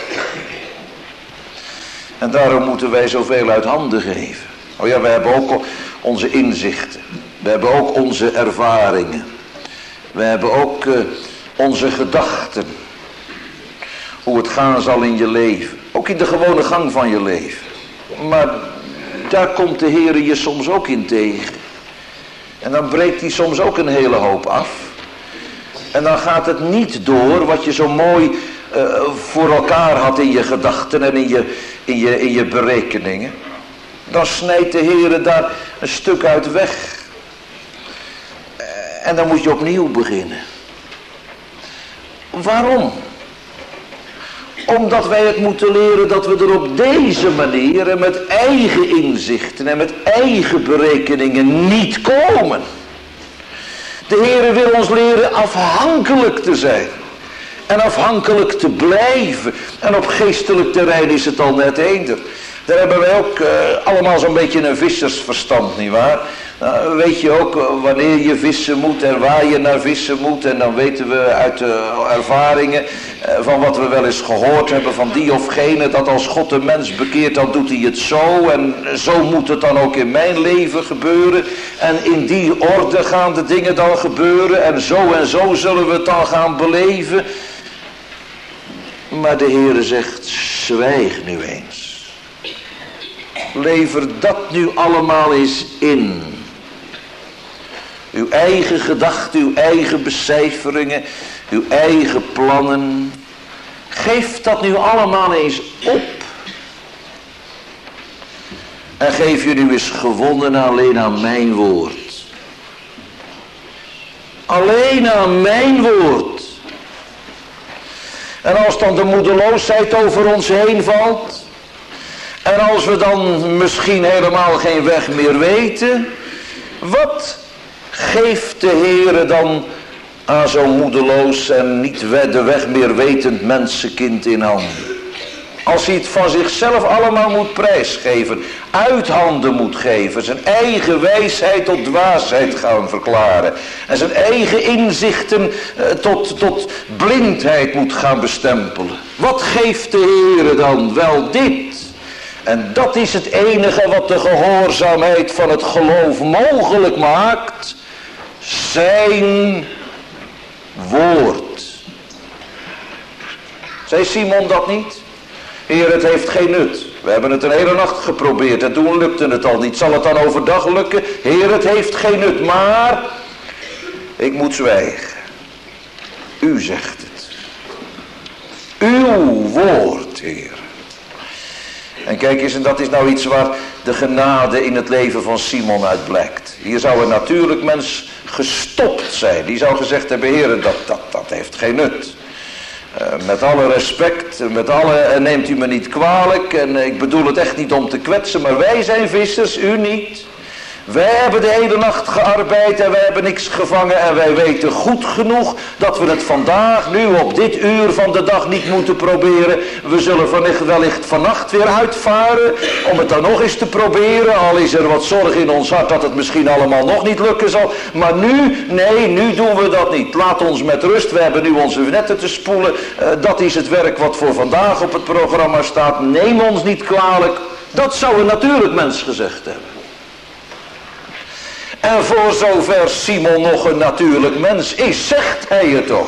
En daarom moeten wij zoveel uit handen geven. Oh ja, we hebben ook onze inzichten. We hebben ook onze ervaringen. We hebben ook onze gedachten. Hoe het gaan zal in je leven. Ook in de gewone gang van je leven. Maar daar komt de Heere je soms ook in tegen. En dan breekt hij soms ook een hele hoop af. En dan gaat het niet door wat je zo mooi voor elkaar had in je gedachten en in je berekeningen. Dan snijdt de Heere daar een stuk uit weg. En dan moet je opnieuw beginnen. Waarom? Omdat wij het moeten leren dat we er op deze manier en met eigen inzichten en met eigen berekeningen niet komen. De Heere wil ons leren afhankelijk te zijn. En afhankelijk te blijven. En op geestelijk terrein is het al net eender. Daar hebben wij ook allemaal zo'n beetje een vissersverstand, nietwaar? Nou, weet je ook wanneer je vissen moet en waar je naar vissen moet. En dan weten we uit de ervaringen van wat we wel eens gehoord hebben van die of gene. Dat als God een mens bekeert, dan doet hij het zo. En zo moet het dan ook in mijn leven gebeuren. En in die orde gaan de dingen dan gebeuren. En zo zullen we het dan gaan beleven. Maar de Heere zegt, zwijg nu eens. Lever dat nu allemaal eens in. Uw eigen gedachten, uw eigen becijferingen, uw eigen plannen. Geef dat nu allemaal eens op. En geef je nu eens gewonnen alleen aan mijn woord. Alleen aan mijn woord. En als dan de moedeloosheid over ons heen valt. En als we dan misschien helemaal geen weg meer weten. Wat geeft de Heere dan aan zo'n moedeloos en niet de weg meer wetend mensenkind in handen? Als hij het van zichzelf allemaal moet prijsgeven, uit handen moet geven, zijn eigen wijsheid tot dwaasheid gaan verklaren. En zijn eigen inzichten tot blindheid moet gaan bestempelen. Wat geeft de Heere dan? Wel dit. En dat is het enige wat de gehoorzaamheid van het geloof mogelijk maakt. Zijn woord. Zei Simon dat niet? Heer, het heeft geen nut. We hebben het een hele nacht geprobeerd en toen lukte het al niet. Zal het dan overdag lukken? Heer, het heeft geen nut, maar ik moet zwijgen. U zegt het. Uw woord, Heer. En ik Kijk eens, en dat is nou iets waar de genade in het leven van Simon uit blijkt. Hier zou een natuurlijk mens gestopt zijn. Die zou gezegd hebben, Heer, dat heeft geen nut. Met alle respect, neemt u me niet kwalijk. En ik bedoel het echt niet om te kwetsen, maar wij zijn vissers, u niet. Wij hebben de hele nacht gearbeid en wij hebben niks gevangen en wij weten goed genoeg dat we het vandaag, nu op dit uur van de dag niet moeten proberen. We zullen wellicht vannacht weer uitvaren om het dan nog eens te proberen, al is er wat zorg in ons hart dat het misschien allemaal nog niet lukken zal. Maar nu doen we dat niet. Laat ons met rust, we hebben nu onze netten te spoelen. Dat is het werk wat voor vandaag op het programma staat. Neem ons niet kwalijk. Dat zou een natuurlijk mens gezegd hebben. En voor zover Simon nog een natuurlijk mens is, zegt hij het ook.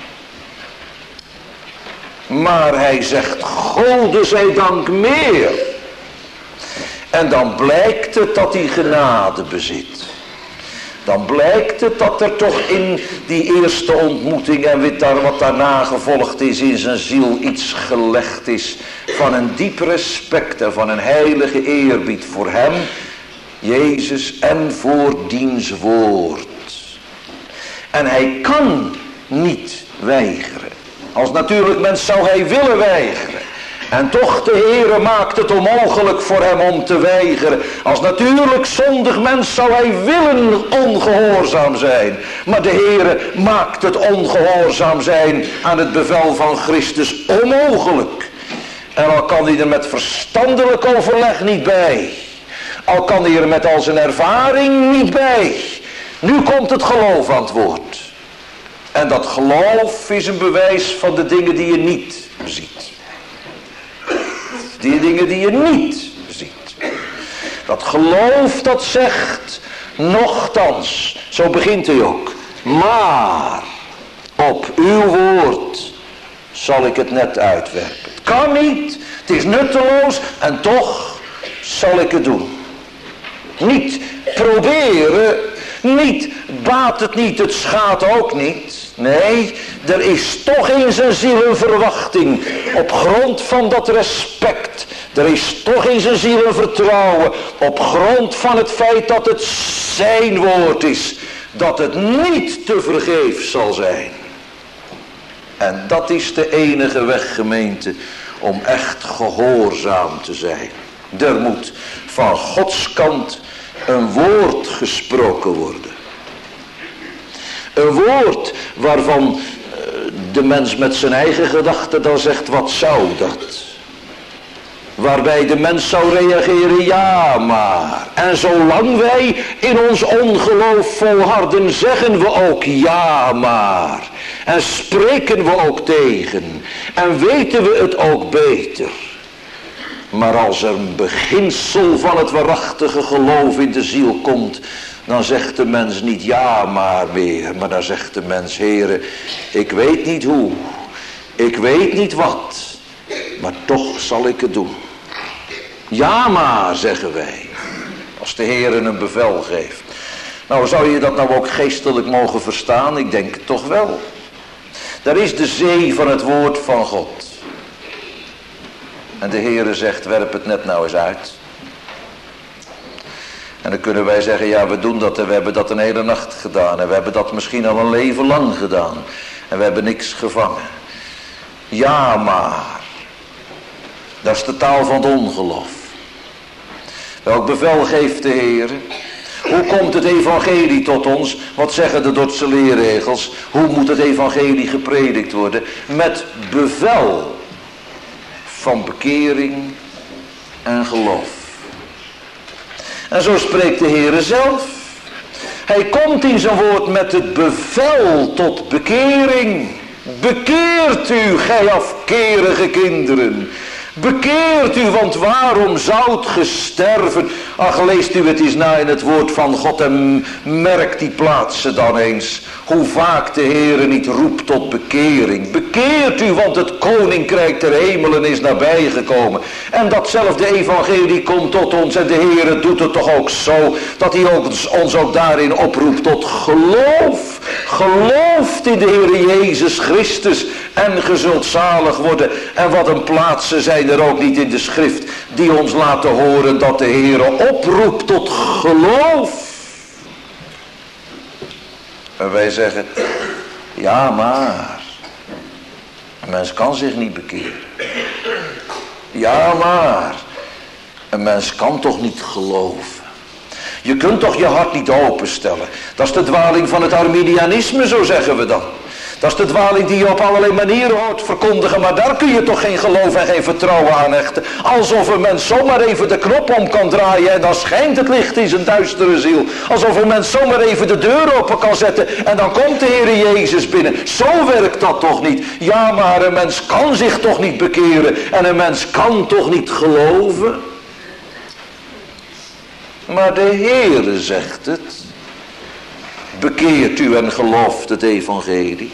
Maar hij zegt, Gode zij dank meer. En dan blijkt het dat hij genade bezit. Dan blijkt het dat er toch in die eerste ontmoeting en wat daarna gevolgd is in zijn ziel iets gelegd is van een diep respect en van een heilige eerbied voor hem, Jezus, en voor diens woord. En hij kan niet weigeren. Als natuurlijk mens zou hij willen weigeren. En toch de Heere maakt het onmogelijk voor hem om te weigeren. Als natuurlijk zondig mens zou hij willen ongehoorzaam zijn. Maar de Heere maakt het ongehoorzaam zijn aan het bevel van Christus onmogelijk. En al kan hij er met verstandelijk overleg niet bij. Al kan hij er met al zijn ervaring niet bij. Nu komt het geloof aan het woord. En dat geloof is een bewijs van de dingen die je niet ziet. Die dingen die je niet ziet. Dat geloof dat zegt, nochtans, zo begint hij ook. Maar op uw woord zal ik het net uitwerpen. Het kan niet, het is nutteloos en toch zal ik het doen. Niet proberen, niet baat het niet, het schaadt ook niet. Nee, er is toch in zijn ziel een verwachting op grond van dat respect. Er is toch in zijn ziel een vertrouwen op grond van het feit dat het zijn woord is. Dat het niet te vergeefs zal zijn. En dat is de enige weg, gemeente, om echt gehoorzaam te zijn. Er moet van Gods kant een woord gesproken worden. Een woord waarvan de mens met zijn eigen gedachten dan zegt, wat zou dat? Waarbij de mens zou reageren, ja maar. En zolang wij in ons ongeloof volharden, zeggen we ook ja maar. En spreken we ook tegen. En weten we het ook beter. Maar als er een beginsel van het waarachtige geloof in de ziel komt, dan zegt de mens niet ja maar meer, maar dan zegt de mens, Heere, ik weet niet hoe, ik weet niet wat, maar toch zal ik het doen. Ja maar, zeggen wij, als de Heere een bevel geeft. Nou, zou je dat nou ook geestelijk mogen verstaan? Ik denk het toch wel. Daar is de zee van het woord van God. En de Heere zegt, werp het net nou eens uit. En dan kunnen wij zeggen, ja, we doen dat en we hebben dat een hele nacht gedaan. En we hebben dat misschien al een leven lang gedaan. En we hebben niks gevangen. Ja, maar. Dat is de taal van het ongeloof. Welk bevel geeft de Heere? Hoe komt het evangelie tot ons? Wat zeggen de Dordtse leerregels? Hoe moet het evangelie gepredikt worden? Met bevel van bekering en geloof. En zo spreekt de Heere zelf. Hij komt in zijn woord met het bevel tot bekering. Bekeert u, gij afkerige kinderen. Bekeert u, want waarom zoudt ge sterven? Ach, leest u het eens na in het woord van God en merkt die plaatsen dan eens. Hoe vaak de Heere niet roept tot bekering. Bekeert u, want het koninkrijk der hemelen is nabijgekomen. En datzelfde evangelie komt tot ons en de Heere doet het toch ook zo, dat hij ons ook daarin oproept tot geloof. Gelooft in de Heer Jezus Christus en ge zult zalig worden. En wat een plaatsen zijn er ook niet in de schrift die ons laten horen dat de Heer oproept tot geloof. En wij zeggen, ja maar, een mens kan zich niet bekeren. Ja maar, een mens kan toch niet geloven. Je kunt toch je hart niet openstellen. Dat is de dwaling van het Arminianisme, zo zeggen we dan. Dat is de dwaling die je op allerlei manieren hoort verkondigen. Maar daar kun je toch geen geloof en geen vertrouwen aan hechten. Alsof een mens zomaar even de knop om kan draaien en dan schijnt het licht in zijn duistere ziel. Alsof een mens zomaar even de deur open kan zetten en dan komt de Heer Jezus binnen. Zo werkt dat toch niet. Ja, maar een mens kan zich toch niet bekeren en een mens kan toch niet geloven. Maar de Heere zegt het. Bekeert u en gelooft het evangelie.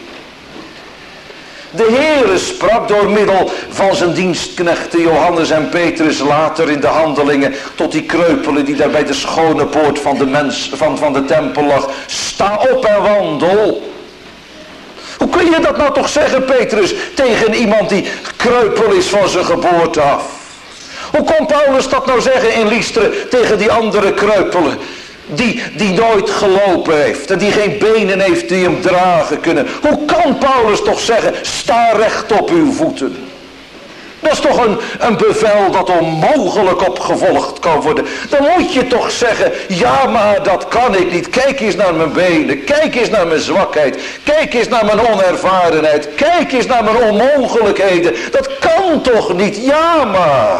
De Heere sprak door middel van zijn dienstknechten Johannes en Petrus later in de handelingen tot die kreupelen die daar bij de schone poort van de tempel lag. Sta op en wandel. Hoe kun je dat nou toch zeggen, Petrus, tegen iemand die kreupel is van zijn geboorte af? Hoe kon Paulus dat nou zeggen in Lystra tegen die andere kreupelen? Die nooit gelopen heeft en die geen benen heeft die hem dragen kunnen. Hoe kan Paulus toch zeggen, sta recht op uw voeten? Dat is toch een bevel dat onmogelijk opgevolgd kan worden. Dan moet je toch zeggen, ja maar dat kan ik niet. Kijk eens naar mijn benen, kijk eens naar mijn zwakheid. Kijk eens naar mijn onervarenheid. Kijk eens naar mijn onmogelijkheden. Dat kan toch niet, ja maar.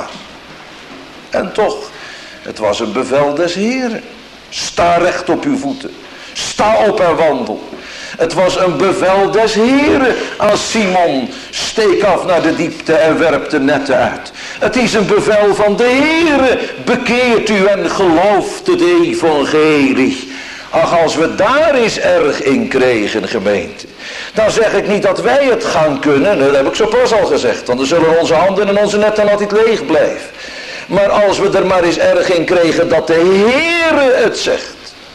En toch, het was een bevel des Heeren. Sta recht op uw voeten. Sta op en wandel. Het was een bevel des Heeren aan Simon. Steek af naar de diepte en werp de netten uit. Het is een bevel van de Heere. Bekeert u en gelooft het evangelie. Ach, als we daar eens erg in kregen, gemeente. Dan zeg ik niet dat wij het gaan kunnen. Dat heb ik zo pas al gezegd. Want dan zullen onze handen en onze netten altijd leeg blijven. Maar als we er maar eens erg in kregen dat de Heere het zegt.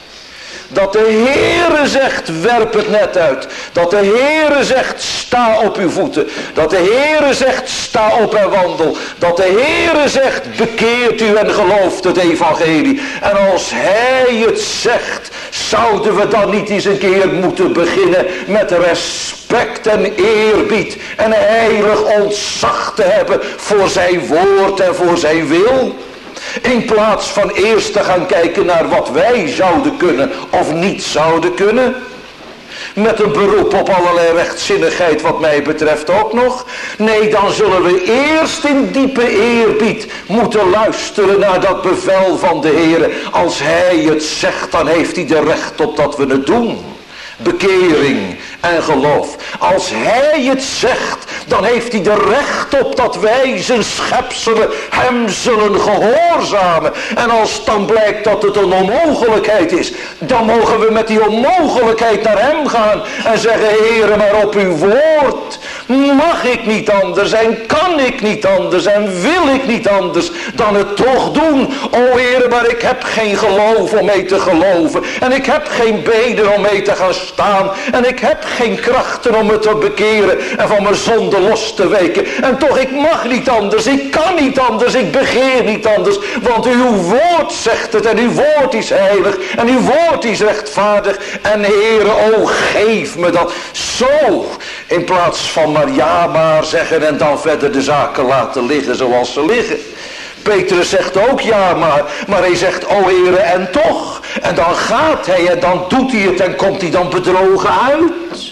Dat de Heere zegt, werp het net uit. Dat de Heere zegt, sta op uw voeten. Dat de Heere zegt, sta op en wandel. Dat de Heere zegt, bekeert u en gelooft het evangelie. En als Hij het zegt, zouden we dan niet eens een keer moeten beginnen met respect en eerbied en heilig ontzag te hebben voor zijn woord en voor zijn wil. In plaats van eerst te gaan kijken naar wat wij zouden kunnen of niet zouden kunnen. Met een beroep op allerlei rechtzinnigheid wat mij betreft ook nog. Nee, dan zullen we eerst in diepe eerbied moeten luisteren naar dat bevel van de Heer. Als Hij het zegt, dan heeft Hij er recht op dat we het doen. Bekering en geloof. Als Hij het zegt, dan heeft Hij er recht op dat wij zijn schepselen Hem zullen gehoorzamen. En als dan blijkt dat het een onmogelijkheid is, dan mogen we met die onmogelijkheid naar Hem gaan en zeggen, Heere, maar op uw woord mag ik niet anders en kan ik niet anders en wil ik niet anders dan het toch doen. O Heere, maar ik heb geen geloof om mee te geloven en ik heb geen benen om mee te gaan staan en ik heb geen krachten om me te bekeren en van mijn zonde los te weken. En toch, ik mag niet anders, ik kan niet anders, ik begeer niet anders, want uw woord zegt het en uw woord is heilig en uw woord is rechtvaardig. En Heere, o geef me dat zo, in plaats van maar ja maar zeggen en dan verder de zaken laten liggen zoals ze liggen. Petrus zegt ook ja maar hij zegt, o Heere, en toch. En dan gaat hij en dan doet hij het en komt hij dan bedrogen uit.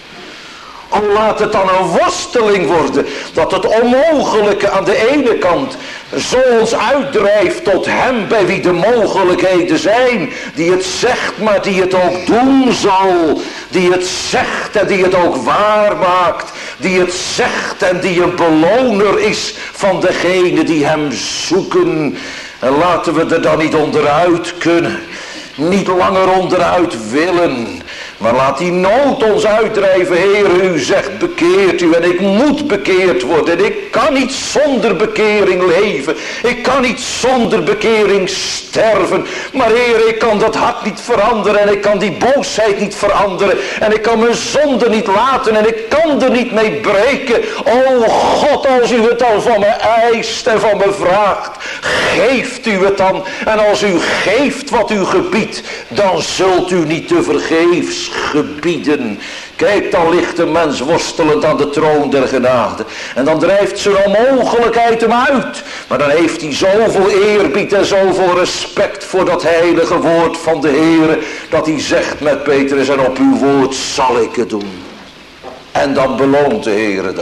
O, laat het dan een worsteling worden, dat het onmogelijke aan de ene kant zo ons uitdrijft tot Hem bij wie de mogelijkheden zijn, die het zegt, maar die het ook doen zal, die het zegt en die het ook waarmaakt, die het zegt en die een beloner is van degenen die Hem zoeken. En laten we er dan niet onderuit kunnen, niet langer onderuit willen, Maar laat die nood ons uitdrijven. Heer, u zegt bekeert u en ik moet bekeerd worden. Ik kan niet zonder bekering leven. Ik kan niet zonder bekering sterven. Maar Heer, ik kan dat hart niet veranderen en ik kan die boosheid niet veranderen. En ik kan mijn zonde niet laten en ik kan er niet mee breken. O God, als u het dan van me eist en van me vraagt, geeft u het dan. En als u geeft wat u gebiedt, dan zult u niet te vergeefs gebieden. Kijk, dan ligt de mens worstelend aan de troon der genade. En dan drijft zijn onmogelijkheid hem uit. Maar dan heeft hij zoveel eerbied en zoveel respect voor dat heilige woord van de Heer, dat hij zegt met Petrus, en op uw woord zal ik het doen. En dan beloont de Heer dat.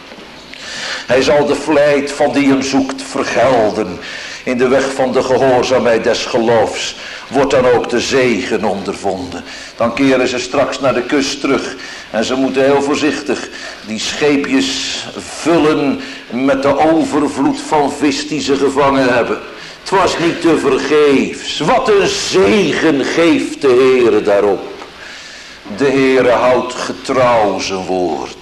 Hij zal de vlijt van die hem zoekt vergelden. In de weg van de gehoorzaamheid des geloofs wordt dan ook de zegen ondervonden. Dan keren ze straks naar de kust terug. En ze moeten heel voorzichtig die scheepjes vullen met de overvloed van vis die ze gevangen hebben. Het was niet te vergeefs. Wat een zegen geeft de Heere daarop. De Heere houdt getrouw zijn woord.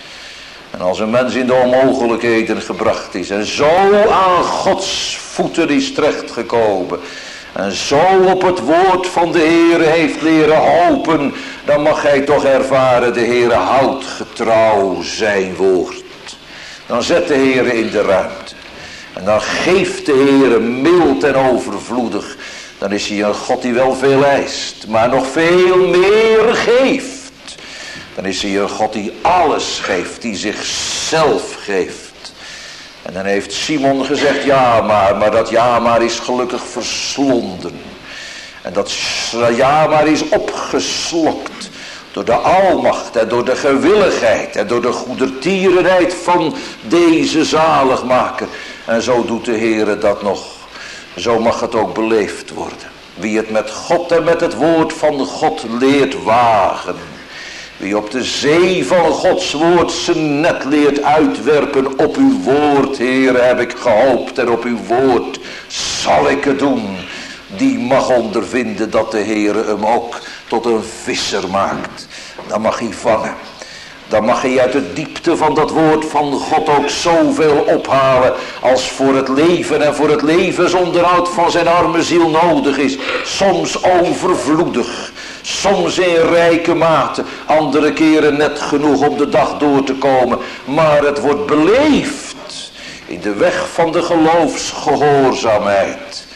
En als een mens in de onmogelijkheden gebracht is en zo aan Gods voeten is terechtgekomen en zo op het woord van de Heere heeft leren hopen, dan mag hij toch ervaren, de Heere houdt getrouw zijn woord. Dan zet de Heere in de ruimte. En dan geeft de Heere mild en overvloedig. Dan is hij een God die wel veel eist, maar nog veel meer geeft. Dan is hij een God die alles geeft, die zichzelf geeft. En dan heeft Simon gezegd, ja maar dat ja maar is gelukkig verslonden. En dat ja maar is opgeslokt door de almacht en door de gewilligheid en door de goedertierenheid van deze zaligmaker. En zo doet de Heere dat nog. Zo mag het ook beleefd worden. Wie het met God en met het woord van God leert wagen. Wie op de zee van Gods woord zijn net leert uitwerpen. Op uw woord, Heer, heb ik gehoopt en op uw woord zal ik het doen. Die mag ondervinden dat de Heer hem ook tot een visser maakt. Dan mag hij vangen. Dan mag hij uit de diepte van dat woord van God ook zoveel ophalen als voor het leven en voor het levensonderhoud van zijn arme ziel nodig is. Soms overvloedig, soms in rijke mate, andere keren net genoeg om de dag door te komen. Maar het wordt beleefd in de weg van de geloofsgehoorzaamheid.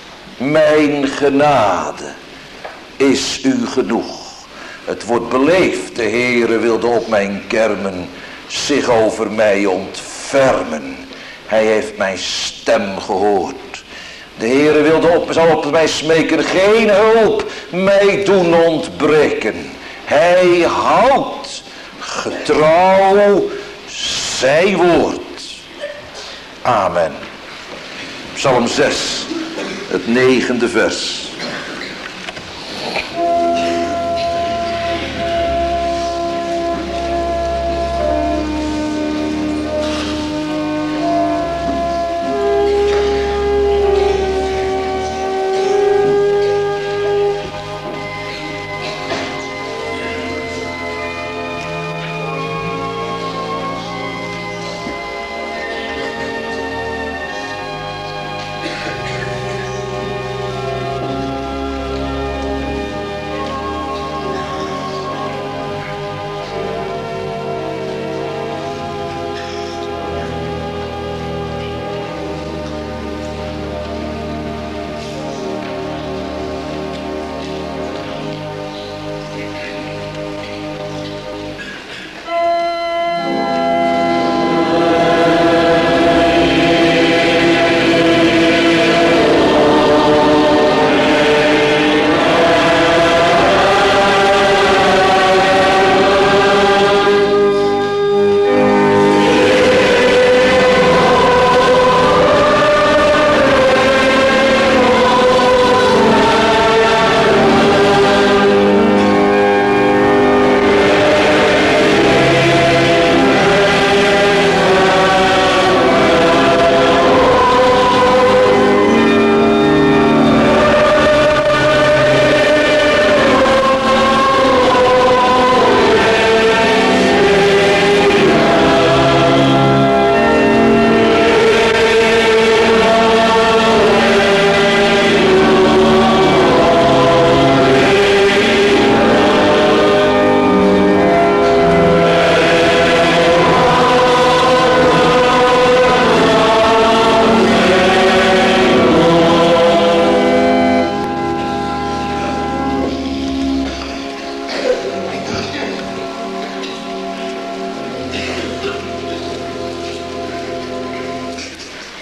Mijn genade is u genoeg. Het wordt beleefd, de Heere wilde op mijn kermen zich over mij ontfermen. Hij heeft mijn stem gehoord. De Heere wilde zal op mij smeken, geen hulp mij doen ontbreken. Hij houdt getrouw zijn woord. Amen. Psalm 6, het 9e vers.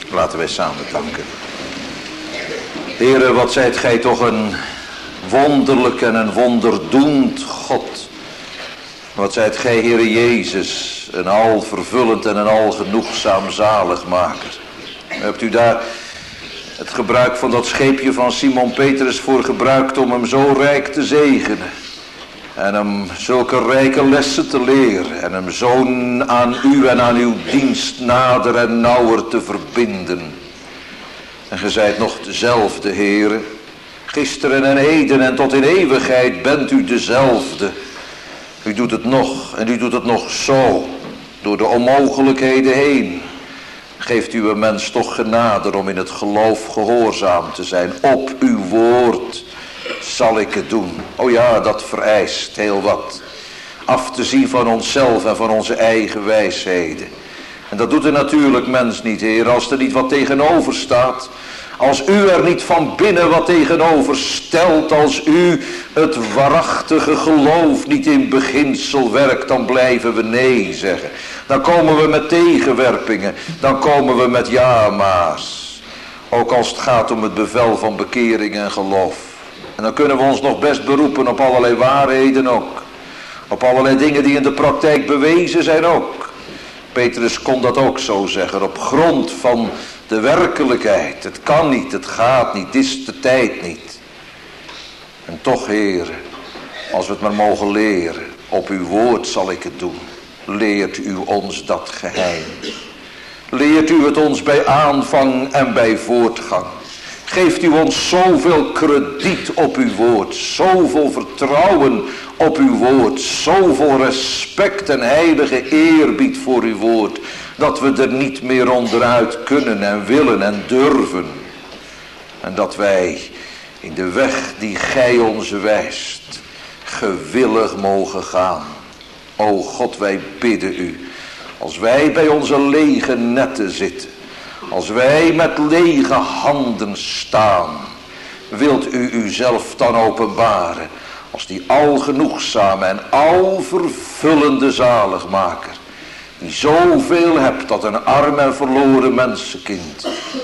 Laten wij samen danken. Heere, wat zijt gij toch een wonderlijk en een wonderdoend God. Wat zijt gij, Heere Jezus, een alvervullend en een algenoegzaam zaligmaker. Hebt u daar het gebruik van dat scheepje van Simon Petrus voor gebruikt om hem zo rijk te zegenen. En hem zulke rijke lessen te leren. En hem zo aan u en aan uw dienst nader en nauwer te verbinden. En gij zijt nog dezelfde, Heere. Gisteren en heden en tot in eeuwigheid bent u dezelfde. U doet het nog en u doet het nog zo. Door de onmogelijkheden heen. Geeft u een mens toch genade om in het geloof gehoorzaam te zijn. Op uw woord zal ik het doen. Oh ja, dat vereist heel wat. Af te zien van onszelf en van onze eigen wijsheden. En dat doet een natuurlijk mens niet, Heer, als er niet wat tegenover staat. Als u er niet van binnen wat tegenover stelt, als u het waarachtige geloof niet in beginsel werkt, dan blijven we nee zeggen. Dan komen we met tegenwerpingen, dan komen we met ja-maars. Ook als het gaat om het bevel van bekering en geloof. En dan kunnen we ons nog best beroepen op allerlei waarheden ook. Op allerlei dingen die in de praktijk bewezen zijn ook. Petrus kon dat ook zo zeggen, op grond van de werkelijkheid. Het kan niet, het gaat niet, dit is de tijd niet. En toch, Heer, als we het maar mogen leren, op uw woord zal ik het doen. Leert u ons dat geheim. Leert u het ons bij aanvang en bij voortgang. Geeft u ons zoveel krediet op uw woord, zoveel vertrouwen op uw woord, zoveel respect en heilige eerbied voor uw woord, dat we er niet meer onderuit kunnen en willen en durven. En dat wij in de weg die gij ons wijst, gewillig mogen gaan. O God, wij bidden u, als wij bij onze lege netten zitten, als wij met lege handen staan, wilt u uzelf dan openbaren als die algenoegzame en alvervullende zaligmaker, die zoveel hebt dat een arm en verloren mensenkind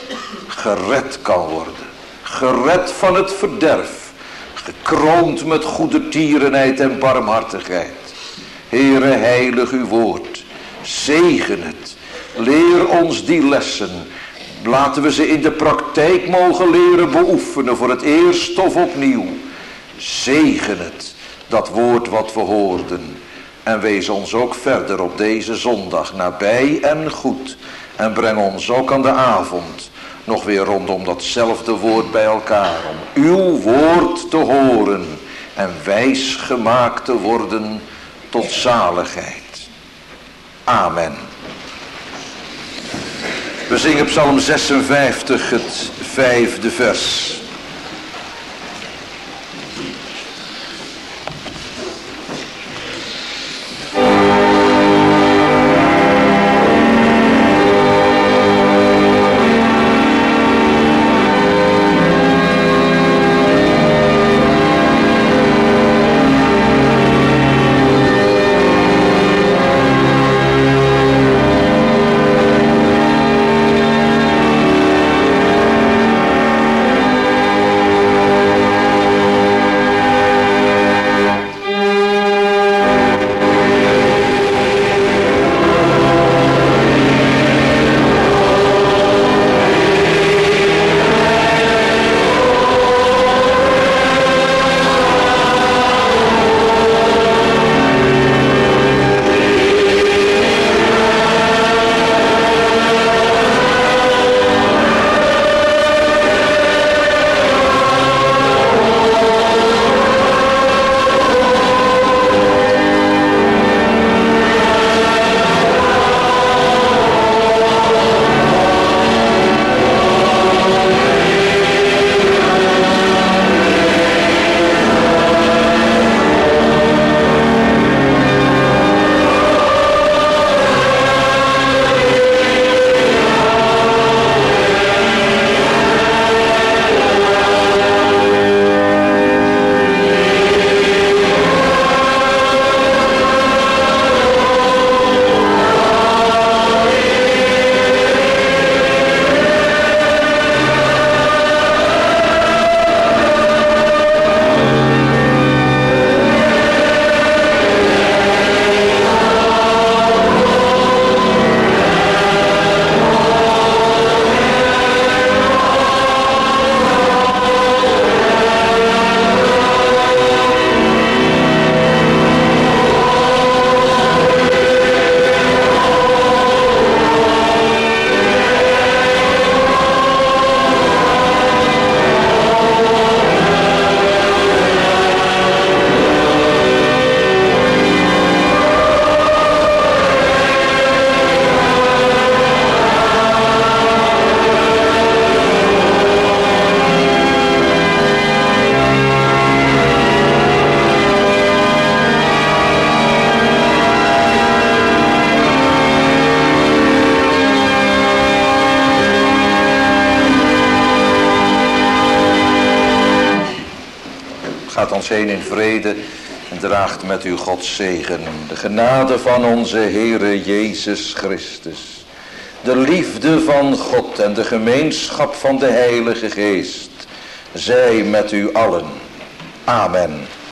gered kan worden, gered van het verderf, gekroond met goedertierenheid en barmhartigheid. Heere, heilig uw woord, zegen het, leer ons die lessen. Laten we ze in de praktijk mogen leren beoefenen voor het eerst of opnieuw. Zegen het, dat woord wat we hoorden. En wees ons ook verder op deze zondag nabij en goed. En breng ons ook aan de avond nog weer rondom datzelfde woord bij elkaar. Om uw woord te horen en wijs gemaakt te worden tot zaligheid. Amen. We zingen Psalm 56, het 5e vers. Gaat ons heen in vrede en draagt met u Gods zegen. De genade van onze Heere Jezus Christus. De liefde van God en de gemeenschap van de Heilige Geest. Zij met u allen. Amen.